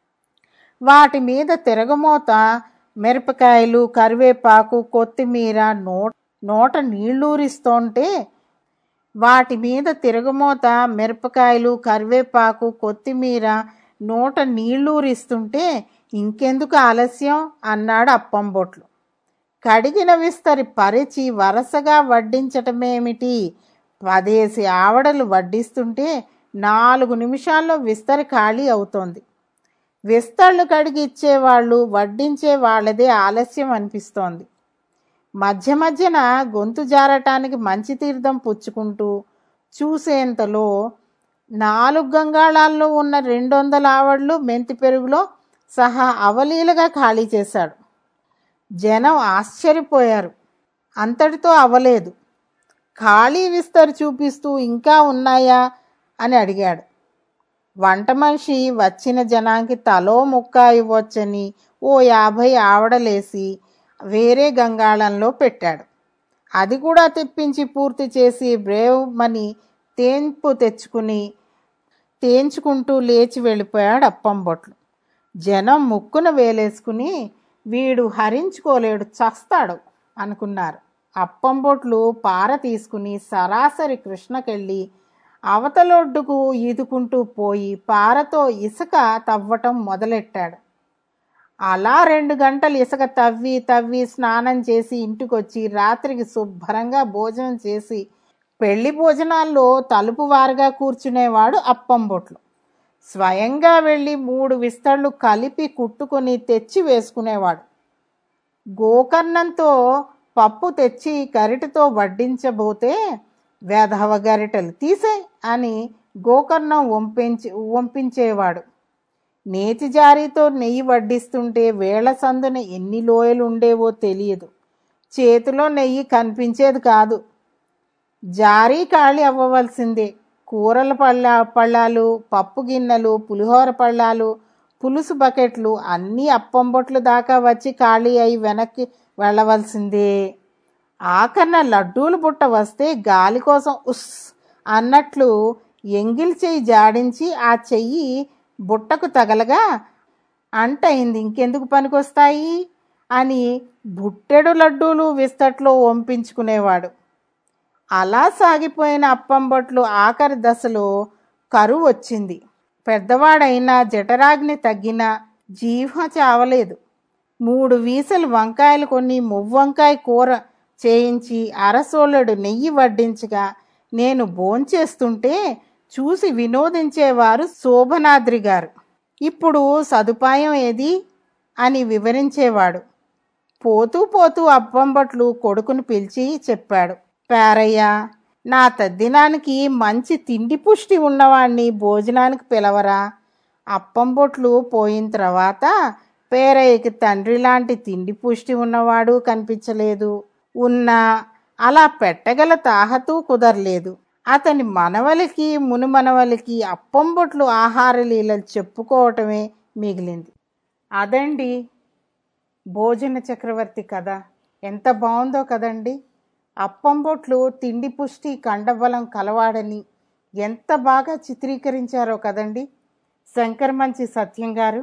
వాటి మీద తిరగమోత మిరపకాయలు, కరివేపాకు, కొత్తిమీర నోట నోట నీళ్ళూరిస్తుంటే వాటి మీద తిరగమోత మిరపకాయలు, కరివేపాకు, కొత్తిమీర నోట నీళ్ళూరిస్తుంటే ఇంకెందుకు ఆలస్యం అన్నాడు అప్పం బొట్లు. కడిగిన విస్తరి పరిచి వరసగా వడ్డించటమేమిటి, పదేసి ఆవడలు వడ్డిస్తుంటే నాలుగు నిమిషాల్లో విస్తరి ఖాళీ అవుతోంది. విస్తళ్ళు కడిగి ఇచ్చేవాళ్ళు వడ్డించే వాళ్ళదే ఆలస్యం అనిపిస్తోంది. మధ్య మధ్యన గొంతు జారటానికి మంచి తీర్థం పుచ్చుకుంటూ చూసేంతలో నాలుగు గంగాళాల్లో ఉన్న రెండు వందల ఆవడ్లు మెంతి పెరుగులో సహా అవలీలగా ఖాళీ చేశాడు. జనం ఆశ్చర్యపోయారు. అంతటితో అవలేదు. ఖాళీ విస్తరి చూపిస్తూ ఇంకా ఉన్నాయా అని అడిగాడు. వంట మనిషి వచ్చిన జనానికి తలో ముక్క ఇవ్వచ్చని ఓ యాభై ఆవడలేసి వేరే గంగాళంలో పెట్టాడు. అది కూడా తెప్పించి పూర్తి చేసి బ్రేవ్ మని తేన్పు తెచ్చుకుని తేంచుకుంటూ లేచి వెళ్ళిపోయాడు అప్పం బొట్లు. జనం ముక్కున వేలేసుకుని వీడు హరించుకోలేడు, చస్తాడు అనుకున్నారు. అప్పం బొట్లు పార తీసుకుని సరాసరి కృష్ణకెళ్ళి అవతలొడ్డుకు ఈదుకుంటూ పోయి పారతో ఇసుక తవ్వటం మొదలెట్టాడు. అలా రెండు గంటలు ఇసుక తవ్వి తవ్వి స్నానం చేసి ఇంటికొచ్చి రాత్రికి శుభ్రంగా భోజనం చేసి పెళ్లి భోజనాల్లో తలుపు వారుగా కూర్చునేవాడు అప్పంబొట్లు. స్వయంగా వెళ్ళి మూడు విస్తళ్ళు కలిపి కుట్టుకొని తెచ్చి వేసుకునేవాడు. గోకర్ణంతో పప్పు తెచ్చి గరిటెతో వడ్డించబోతే వేధవ గరిటెలు తీసేయ్ అని గోకర్ణం వంపించి వంపించేవాడు. నేతి జారీతో నెయ్యి వడ్డిస్తుంటే వేళ సందున ఎన్ని లోయలు ఉండేవో తెలియదు. చేతిలో నెయ్యి కనిపించేది కాదు. జారీ ఖాళీ అవ్వవలసిందే. కూరల పళ్ళ పళ్ళాలు పప్పు గిన్నెలు పులిహోర పళ్ళాలు పులుసు బకెట్లు అన్నీ అప్పంబొట్లు దాకా వచ్చి ఖాళీ అయి వెనక్కి వెళ్ళవలసిందే. ఆఖరణ లడ్డూలు బుట్ట వస్తే గాలి కోసం ఉస్ అన్నట్లు ఎంగిల్ చెయ్యి జాడించి ఆ చెయ్యి బుట్టకు తగలగా అంటయింది, ఇంకెందుకు పనికొస్తాయి అని బుట్టెడు లడ్డూలు విస్తట్లో వంపించుకునేవాడు. అలా సాగిపోయిన అప్పంబొట్లు ఆఖరి దశలో కరువు వచ్చింది. పెద్దవాడైనా జఠరాగ్ని తగ్గినా జీవ చావలేదు. మూడు వీసలు వంకాయలు కొన్ని మువ్వంకాయ కూర చేయించి అరసోళ్ళడు నెయ్యి వడ్డించగా నేను భోంచేస్తుంటే చూసి వినోదించేవారు శోభనాద్రి గారు. ఇప్పుడు సదుపాయం ఏది అని వివరించేవాడు. పోతూ పోతూ అప్పంబొట్లు కొడుకును పిలిచి చెప్పాడు, పేరయ్య, నా తద్దినానికి మంచి తిండి పుష్టి ఉన్నవాణ్ణి భోజనానికి పిలవరా. అప్పంబొట్లు పోయిన తర్వాత పేరయ్యకి తండ్రి లాంటి తిండి పుష్టి ఉన్నవాడు కనిపించలేదు. ఉన్నా అలా పెట్టగల తాహతూ కుదరలేదు. అతని మనవలికి మునుమనవలికి అప్పంబొట్లు ఆహార లీలలు చెప్పుకోవటమే మిగిలింది. అదండి భోజన చక్రవర్తి కథ. ఎంత బాగుందో కదండి. అప్పంబొట్లు తిండి పుష్టి కండబలం కలవాడని ఎంత బాగా చిత్రీకరించారో కదండి శంకరమంచి సత్యం గారు.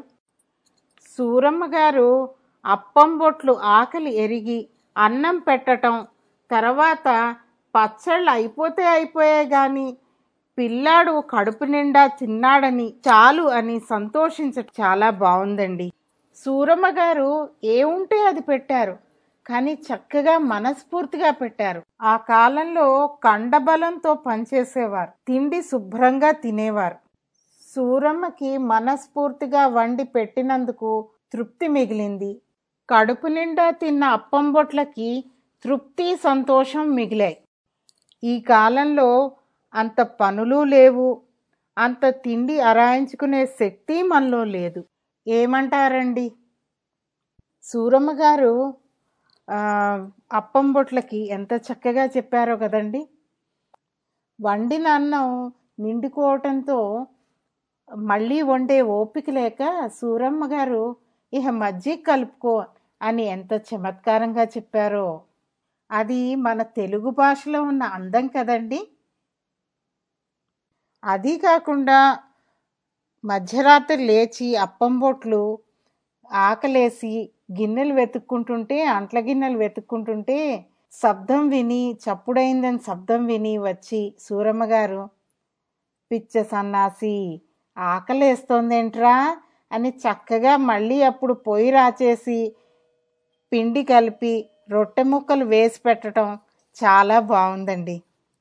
సూరమ్మ గారు అప్పంబొట్లు ఆకలి ఎరిగి అన్నం పెట్టటం, తర్వాత పచ్చళ్ళు అయిపోతే అయిపోయాయి కానీ పిల్లాడు కడుపు నిండా తిన్నాడని చాలు అని సంతోషించటం చాలా బాగుందండి. సూరమ్మ గారు ఏముంటే అది పెట్టారు, కానీ చక్కగా మనస్ఫూర్తిగా పెట్టారు. ఆ కాలంలో కండబలంతో పనిచేసేవారు, తిండి శుభ్రంగా తినేవారు. సూరమ్మకి మనస్ఫూర్తిగా వండి పెట్టినందుకు తృప్తి మిగిలింది. కడుపు నిండా తిన్న అప్పంబొట్లకి తృప్తి సంతోషం మిగిలాయి. ఈ కాలంలో అంత పనులు లేవు, అంత తిండి అరాయించుకునే శక్తి మనలో లేదు. ఏమంటారండి? సూరమ్మ గారు అప్పంబొట్లకి ఎంత చక్కగా చెప్పారో కదండి. వండిన అన్నం నిండుకోవటంతో మళ్ళీ వండే ఓపిక లేక సూరమ్మ గారు ఇహ మజ్జిగ కలుపుకో అని ఎంత చమత్కారంగా చెప్పారో. అది మన తెలుగు భాషలో ఉన్న అందం కదండి. అది కాకుండా మధ్యరాత్రి లేచి అప్పంబొట్లు ఆకలేసి గిన్నెలు వెతుక్కుంటుంటే అంట్ల గిన్నెలు వెతుక్కుంటుంటే శబ్దం విని చప్పుడైందని శబ్దం విని వచ్చి సూరమ్మ గారు, పిచ్చ సన్నాసి ఆకలేస్తోందేంట్రా అని చక్కగా మళ్ళీ అప్పుడు పొయ్యి రాచేసి పిండి కలిపి రొట్టె ముక్కలు వేసి పెట్టడం చాలా బాగుందండి.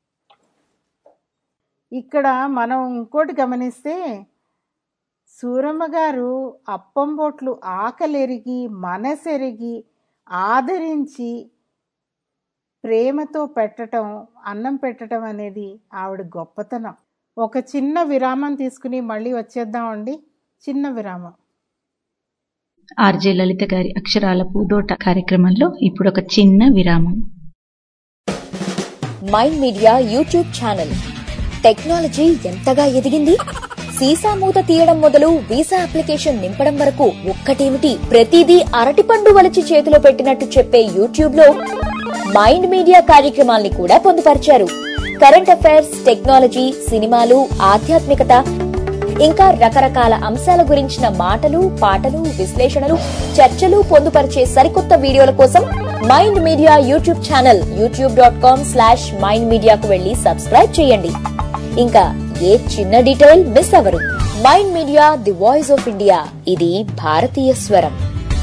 ఇక్కడ మనం ఇంకోటి గమనిస్తే సూరమ్మ గారు అప్పంబొట్లు ఆకలెరిగి మనసెరిగి ఆదరించి ప్రేమతో పెట్టడం, అన్నం పెట్టడం అనేది ఆవిడ గొప్పతనం. ఒక చిన్న విరామం తీసుకుని మళ్ళీ వచ్చేద్దామండి. చిన్న విరామం. ఆర్జే లలిత గారి అక్షరాల పూదోట కార్యక్రమంలో ఇప్పుడు ఒక చిన్న విరామం. Mind media YouTube channel technology ఎంతగా ఎదిగింది. సీసా మూత తీయడం మొదలు వీసా అప్లికేషన్ నింపడం వరకు ఒక్కటేమిటి, ప్రతిదీ అరటిపండు వలిచి చేతిలో పెట్టినట్టు చెప్పే యూట్యూబ్ లో మైండ్ మీడియా కార్యక్రమాల్ని కూడా పొందుపరిచారు. కరెంట్ అఫైర్స్, టెక్నాలజీ, సినిమాలు, ఆధ్యాత్మికత, ఇంకా రకరకాల అంశాల గురించిన మాటలు, పాటలు, విశ్లేషణలు, చర్చలు పొందుపరిచే సరికొత్త వీడియోల కోసం mind media YouTube channel YouTube dot com slash mind మీడియాకు వెళ్లి సబ్స్క్రైబ్ చేయండి. ఇంకా ఏ చిన్న డీటెయిల్ మిస్ అవ్వరు. Mind media, the voice of India, ఇది భారతీయ స్వరం.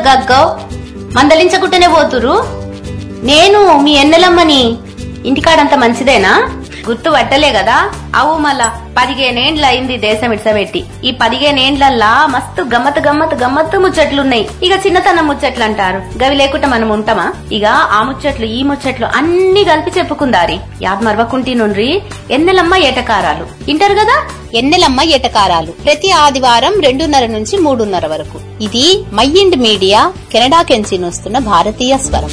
అగ్గగ్గో మందలించకుంటేనే పోతురు. నేను మీ ఎన్నెలమ్మని. ఇంటికాడంత మంచిదేనా? గుర్తు పట్టలే కదా? అవు మళ్ళా పదిహేనేండ్ల అయింది దేశం ఇడ్సబెట్టి. ఈ పదిహేనేండ్లల్లా మస్తు గమ్మత్ గమ్మత్ గమ్మత్తు ముచ్చట్లున్నాయి. ఇక చిన్నతనం ముచ్చట్లు అంటారు, గవి లేకుండా మనం ఉంటామా? ఇక ఆ ముచ్చట్లు ఈ ముచ్చట్లు అన్ని కలిపి చెప్పుకుందారి. యాద్ మరవకుంటి నుండ్రి ఎన్నెలమ్మ ఏటకారాలు ఇంటారు కదా. ఎన్నెలమ్మ ఏటకారాలు ప్రతి ఆదివారం రెండున్నర నుంచి మూడున్నర వరకు. ఇది మైండ్ మీడియా కెనడా కెంచి వస్తున్న భారతీయ స్వరం.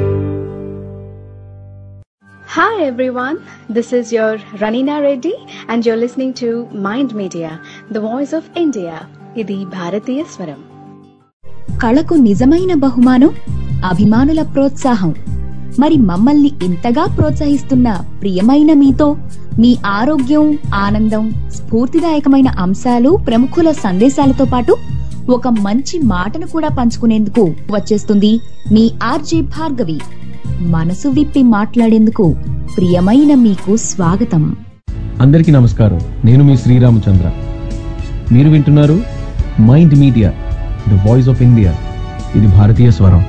Hi everyone, this is your Ranina Reddy and you're listening to Mind Media, the voice of India. ఇది భారతీయ స్వరం. కళకు నిజమైన బహుమానం అభిమానుల ప్రోత్సాహం. మరి మమ్మల్ని ఇంతగా ప్రోత్సహిస్తున్న ప్రియమైన మీతో మీ ఆరోగ్యం, ఆనందం, స్ఫూర్తిదాయకమైన అంశాలు, ప్రముఖుల సందేశాలతో పాటు ఒక మంచి మాటను కూడా పంచుకునేందుకు వచ్చేస్తుంది మీ ఆర్జే భార్గవి. మనసు విప్పి మాట్లాడేందుకు ప్రియమైన మీకు స్వాగతం. అందరికీ నమస్కారం. నేను మీ శ్రీరామచంద్ర. మీరు వింటున్నారు mind media, the voice of India. ఇది భారతీయ స్వరం.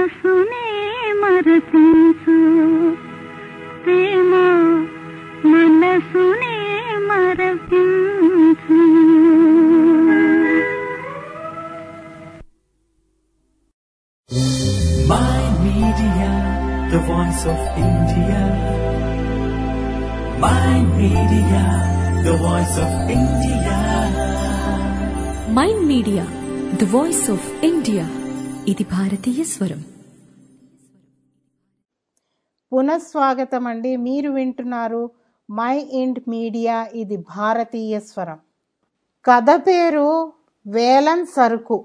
మనసునే మరపించు ప్రేమ మనసునే మరపించు. My Media, the voice of India. My Media, the voice of India. Mind media the voice of India ఇది భారతీయ స్వరం. పునఃస్వాగతం అండి. మీరు వింటున్నారు మై ఇండ్ మీడియా ఇది భారతీయ స్వరం. కథ పేరు వేలన్ సరుకు.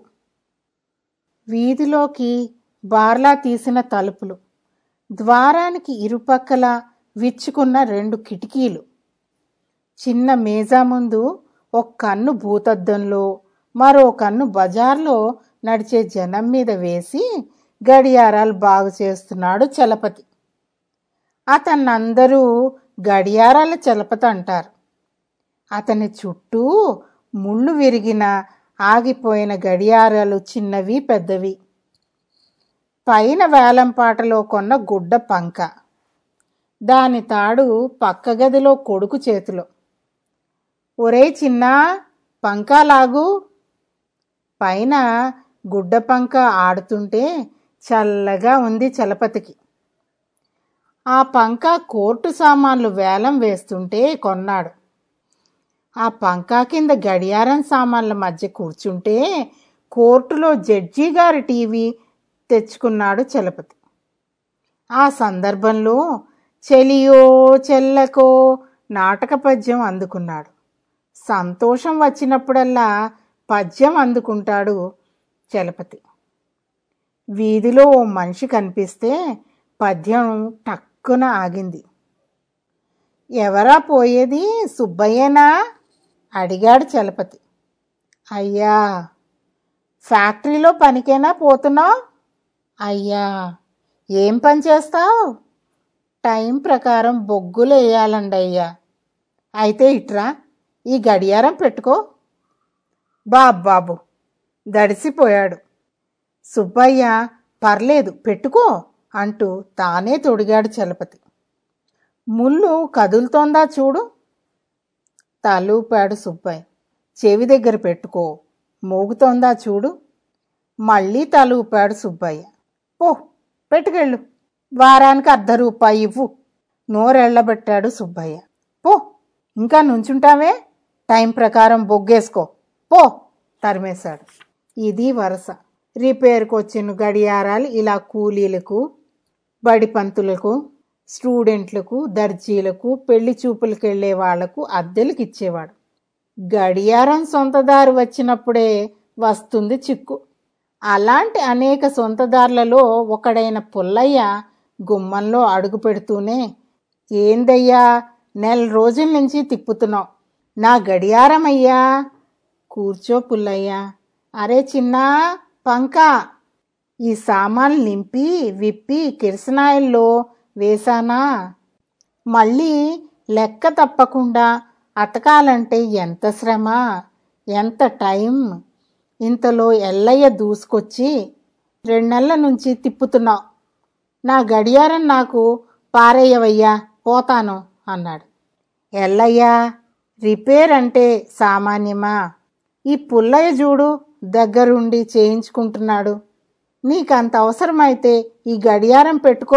వీధిలోకి బార్లా తీసిన తలుపులు, ద్వారానికి ఇరుపక్కల విచ్చుకున్న రెండు కిటికీలు, చిన్న మేజా ముందు ఒక కన్ను భూతద్దంలో మరో కన్ను బజార్లో నడిచే జనం మీద వేసి గడియారాలు బాగు చేస్తున్నాడు చలపతి. అతన్నందరూ గడియారాల చలపతి అంటారు. అతని చుట్టూ ముళ్ళు విరిగిన ఆగిపోయిన గడియారాలు చిన్నవి పెద్దవి. పైన వేలంపాటలో కొన్న గుడ్డ పంక, దాని తాడు పక్క గదిలో కొడుకు చేతిలో. ఒరే చిన్నా, పంకా లాగు. పైన గుడ్డ పంక ఆడుతుంటే చల్లగా ఉంది చలపతికి. ఆ పంక కోర్టు సామాన్లు వేలం వేస్తుంటే కొన్నాడు. ఆ పంకా కింద గడియారం సామాన్ల మధ్య కూర్చుంటే కోర్టులో జడ్జి గారి టీవీ తెచ్చుకున్నాడు చలపతి. ఆ సందర్భంలో చెలియో చెల్లకో నాటక పద్యం అందుకున్నాడు. సంతోషం వచ్చినప్పుడల్లా పద్యం అందుకుంటాడు చలపతి. వీధిలో ఓ మనిషి కనిపిస్తే పద్యం టక్కున ఆగింది. ఎవరా పోయేది, సుబ్బయ్యేనా అడిగాడు చలపతి. అయ్యా. ఫ్యాక్టరీలో పనికైనా పోతున్నావు? అయ్యా. ఏం పని చేస్తావు? టైం ప్రకారం బొగ్గులు వేయాలండి అయ్యా. అయితే ఇట్రా, ఈ గడియారం పెట్టుకో. బాబాబు దడిసిపోయాడు. సుబ్బయ్య పర్లేదు పెట్టుకో అంటూ తానే తొడిగాడు చలపతి. ముళ్ళు కదులుతోందా చూడు. తలూపాడు సుబ్బయ్య. చెవి దగ్గర పెట్టుకో, మోగుతోందా చూడు. మళ్ళీ తలూపాడు సుబ్బయ్య. పో పెట్టుకెళ్ళు, వారానికి అర్ధ రూపాయి ఇవ్వు. నోరెళ్లబెట్టాడు సుబ్బయ్య. పో, ఇంకా నుంచుంటావే, టైం ప్రకారం బొగ్గేసుకో పో తరిమేశాడు. ఇది వరస. రిపేర్కి వచ్చిన గడియారాలు ఇలా కూలీలకు, బడి పంతులకు, స్టూడెంట్లకు, దర్జీలకు, పెళ్లి చూపులకు వెళ్ళే వాళ్లకు అద్దెలకు ఇచ్చేవాడు. గడియారం సొంతదారు వచ్చినప్పుడే వస్తుంది చిక్కు. అలాంటి అనేక సొంతదారులలో ఒకడైన పుల్లయ్య గుమ్మంలో అడుగు పెడుతూనే, ఏందయ్యా నెల రోజుల నుంచి తిప్పుతున్నావు, నా గడియారం అయ్యా. కూర్చో పుల్లయ్యా. అరే చిన్నా పంకా, ఈ సామాన్లు నింపి విప్పి కిరసనాయిల్లో వేశానా? మళ్ళీ లెక్క తప్పకుండా అతకాలంటే ఎంత శ్రమ, ఎంత టైం. ఇంతలో ఎల్లయ్య దూసుకొచ్చి, రెండు నెలల నుంచి తిప్పుతున్నావు, నా గడియారం నాకు పారేయవయ్యా, పోతాను అన్నాడు. ఎల్లయ్య రిపేర్ అంటే సామాన్యమా? ఈ పుల్లయ్య చూడు దగ్గరుండి చేయించుకుంటున్నాడు. నీకంత అవసరమైతే ఈ గడియారం పెట్టుకో.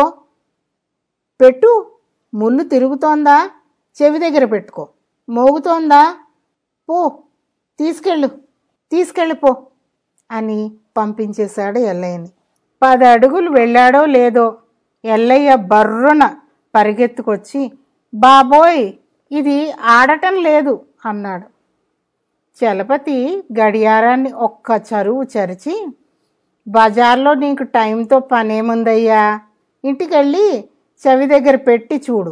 పెట్టు. ముళ్ళు తిరుగుతోందా? చెవి దగ్గర పెట్టుకో. మోగుతోందా? పో, తీసుకెళ్ళు తీసుకెళ్ళిపో అని పంపించేశాడు ఎల్లయ్యని. పది అడుగులు వెళ్ళాడో లేదో ఎల్లయ్య బర్రున పరిగెత్తుకొచ్చి, బాబోయ్ ఇది ఆడటం లేదు అన్నాడు. చలపతి గడియారాన్ని ఒక్క చరువు చరిచి, బజార్లో నీకు టైంతో పనేముందయ్యా, ఇంటికెళ్ళి చెవి దగ్గర పెట్టి చూడు,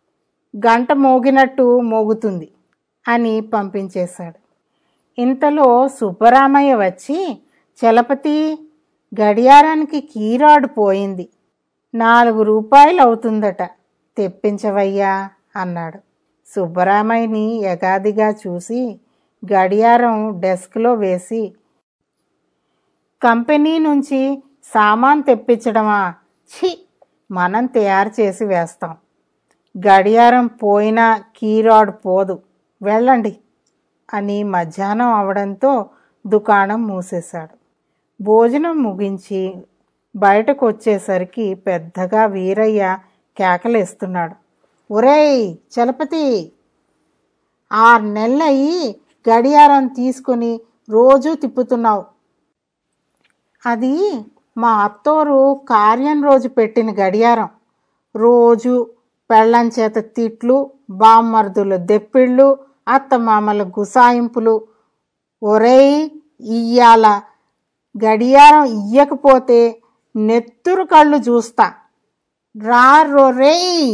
గంట మోగినట్టు మోగుతుంది అని పంపించేశాడు. ఇంతలో సుబ్బరామయ్య వచ్చి, చలపతి గడియారానికి కీరాడు పోయింది, నాలుగు రూపాయలు అవుతుందట, తెప్పించవయ్యా అన్నాడు. సుబ్బరామయ్యని యగాదిగా చూసి గడియారం డెస్క్లో వేసి, కంపెనీ నుంచి సామాన్ తెప్పించడమా? ఛీ, మనం తయారు చేసి వేస్తాం. గడియారం పోయినా కీరాడ్ పోదు, వెళ్ళండి అని మధ్యాహ్నం అవడంతో దుకాణం మూసేశాడు. భోజనం ముగించి బయటకు వచ్చేసరికి పెద్దగా వీరయ్య కేకలేస్తున్నాడు. ఒరేయ్ చలపతి, ఆరు నెలలయ్యి గడియారం తీసుకుని రోజూ తిప్పుతున్నావు. అది మా అత్తోరు కార్యం రోజు పెట్టిన గడియారం. రోజు పెళ్ళం చేత తిట్లు, బామ్మర్దుల దెప్పిళ్ళు, అత్తమామల గుసాయింపులు. ఒరేయ్, ఇయ్యాల గడియారం ఇయ్యకపోతే నెత్తురు కళ్ళు చూస్తా, రా రొరేయ్.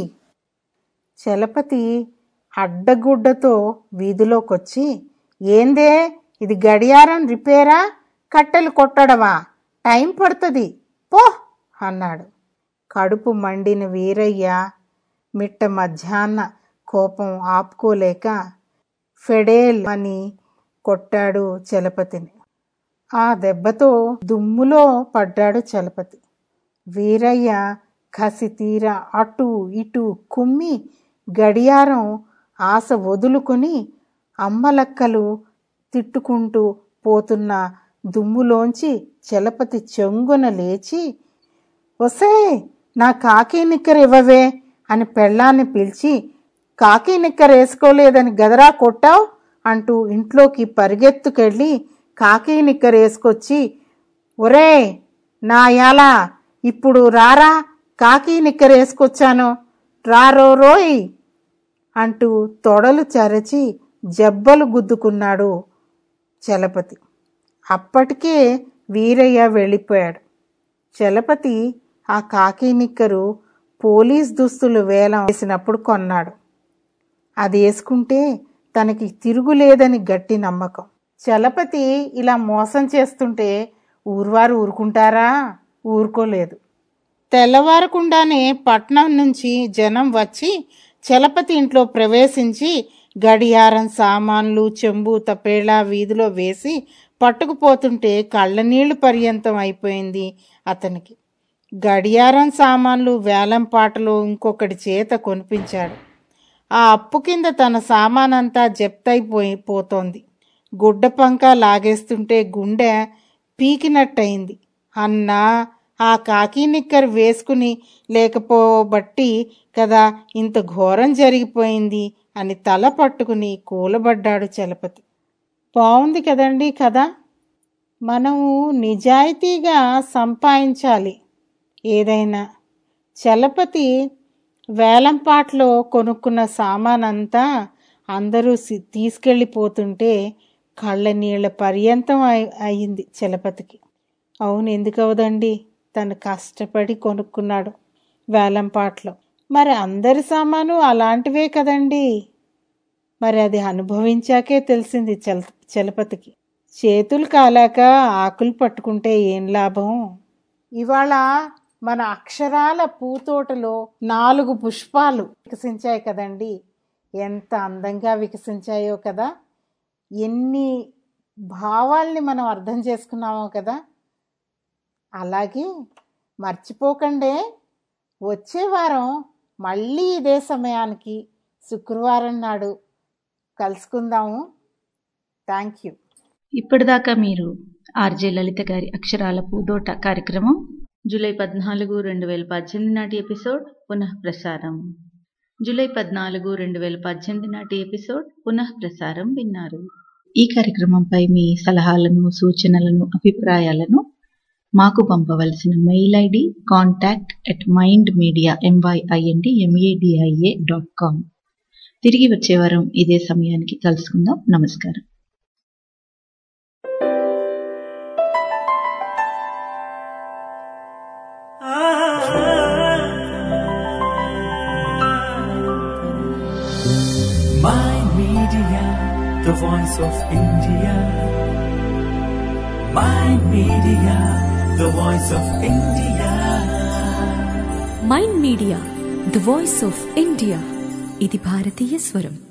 చలపతి అడ్డగుడ్డతో వీధిలోకొచ్చి, ఏందే ఇది గడియారం రిపేరా, కట్టెలు కొట్టడమా? టైం పడుతుంది పో అన్నాడు. కడుపు మండిన వీరయ్య మిట్ట మధ్యాహ్న కోపం ఆపుకోలేక ఫెడేల్ అని కొట్టాడు చలపతిని. ఆ దెబ్బతో దుమ్ములో పడ్డాడు చలపతి. వీరయ్య కసి తీర అటు ఇటు కుమ్మి గడియారం ఆశ వదులుకొని అమ్మలక్కలు తిట్టుకుంటూ పోతున్న దుమ్ములోంచి చలపతి చెంగున లేచి, ఒసే నా కాకి నిక్కర ఇవ్వవే అని పెళ్ళాన్ని పిలిచి, కాకి నిక్కర వేసుకోలేదని గదరా కొట్టావు అంటూ ఇంట్లోకి పరిగెత్తుకెళ్ళి కాకి నిక్కర వేసుకొచ్చి, ఒరే నా యాలా ఇప్పుడు రారా, కాకి నిక్కర వేసుకొచ్చాను రారో రోయ్ అంటూ తొడలు చరచి జబ్బలు గుద్దుకున్నాడు చలపతి. అప్పటికే వీరయ్య వెళ్ళిపోయాడు. చలపతి ఆ కాకి నిక్కరు పోలీస్ దుస్తులు వేలం వేసినప్పుడు కొన్నాడు. అది వేసుకుంటే తనకి తిరుగులేదని గట్టి నమ్మకం. చలపతి ఇలా మోసం చేస్తుంటే ఊర్వారు ఊరుకుంటారా? ఊరుకోలేదు. తెల్లవారకుండానే పట్నం నుంచి జనం వచ్చి చలపతి ఇంట్లో ప్రవేశించి గడియారం సామాన్లు చెంబు తపేళా వీధిలో వేసి పట్టుకుపోతుంటే కళ్ళనీళ్లు పర్యంతం అయిపోయింది అతనికి. గడియారం సామాన్లు వేలం పాటలో ఇంకొకటి చేత కొనిపించాడు. ఆ అప్పు కింద తన సామానంతా జప్తైపోయి పోతోంది. గుడ్డ పంక లాగేస్తుంటే గుండె పీకినట్టయింది. అన్నా, ఆ కాకి నిక్కర్ వేసుకుని లేకపోబట్టి కదా ఇంత ఘోరం జరిగిపోయింది అని తల పట్టుకుని కూలబడ్డాడు చలపతి. బాగుంది కదండి కదా. మనము నిజాయితీగా సంపాదించాలి ఏదైనా. చలపతి వేలంపాట్లో కొనుక్కున్న సామానంతా అందరూ తీసుకెళ్ళిపోతుంటే కళ్ళ నీళ్ల పర్యంతం అయింది చలపతికి. అవును, ఎందుకు అవదండి, తను కష్టపడి కొనుక్కున్నాడు వేలంపాట్లో. మరి అందరి సామాను అలాంటివే కదండి. మరి అది అనుభవించాకే తెలిసింది చల చలపతికి. చేతులు కాలాక ఆకులు పట్టుకుంటే ఏం లాభం. ఇవాళ మన అక్షరాల పూతోటలో నాలుగు పుష్పాలు వికసించాయి కదండి. ఎంత అందంగా వికసించాయో కదా. ఎన్ని భావాల్ని మనం అర్థం చేసుకున్నామో కదా. అలాగే మర్చిపోకండే, వచ్చే వారం మళ్ళీ ఇదే సమయానికి శుక్రవారం నాడు కలుసుకుందాము. Thank you. ఇప్పటిదాకా మీరు ఆర్జే లలిత గారి అక్షరాల పూదోట కార్యక్రమం జూలై పద్నాలుగు రెండు వేల పద్దెనిమిది నాటి ఎపిసోడ్ పునః ప్రసారం జూలై పద్నాలుగు రెండు వేల పద్దెనిమిది నాటి ఎపిసోడ్ పునః ప్రసారం విన్నారు. ఈ కార్యక్రమంపై మీ సలహాలను, సూచనలను, అభిప్రాయాలను మాకు పంపవలసిన mail ID contact at mind media M Y I N D M A D I A dot com. తిరిగి వచ్చే వారం ఇదే సమయానికి కలుసుకుందాం. నమస్కారం. Mind Media, the voice of India. Mind Media, the voice of India. Mind media, the voice of India. ఇది భారతీయ స్వరం.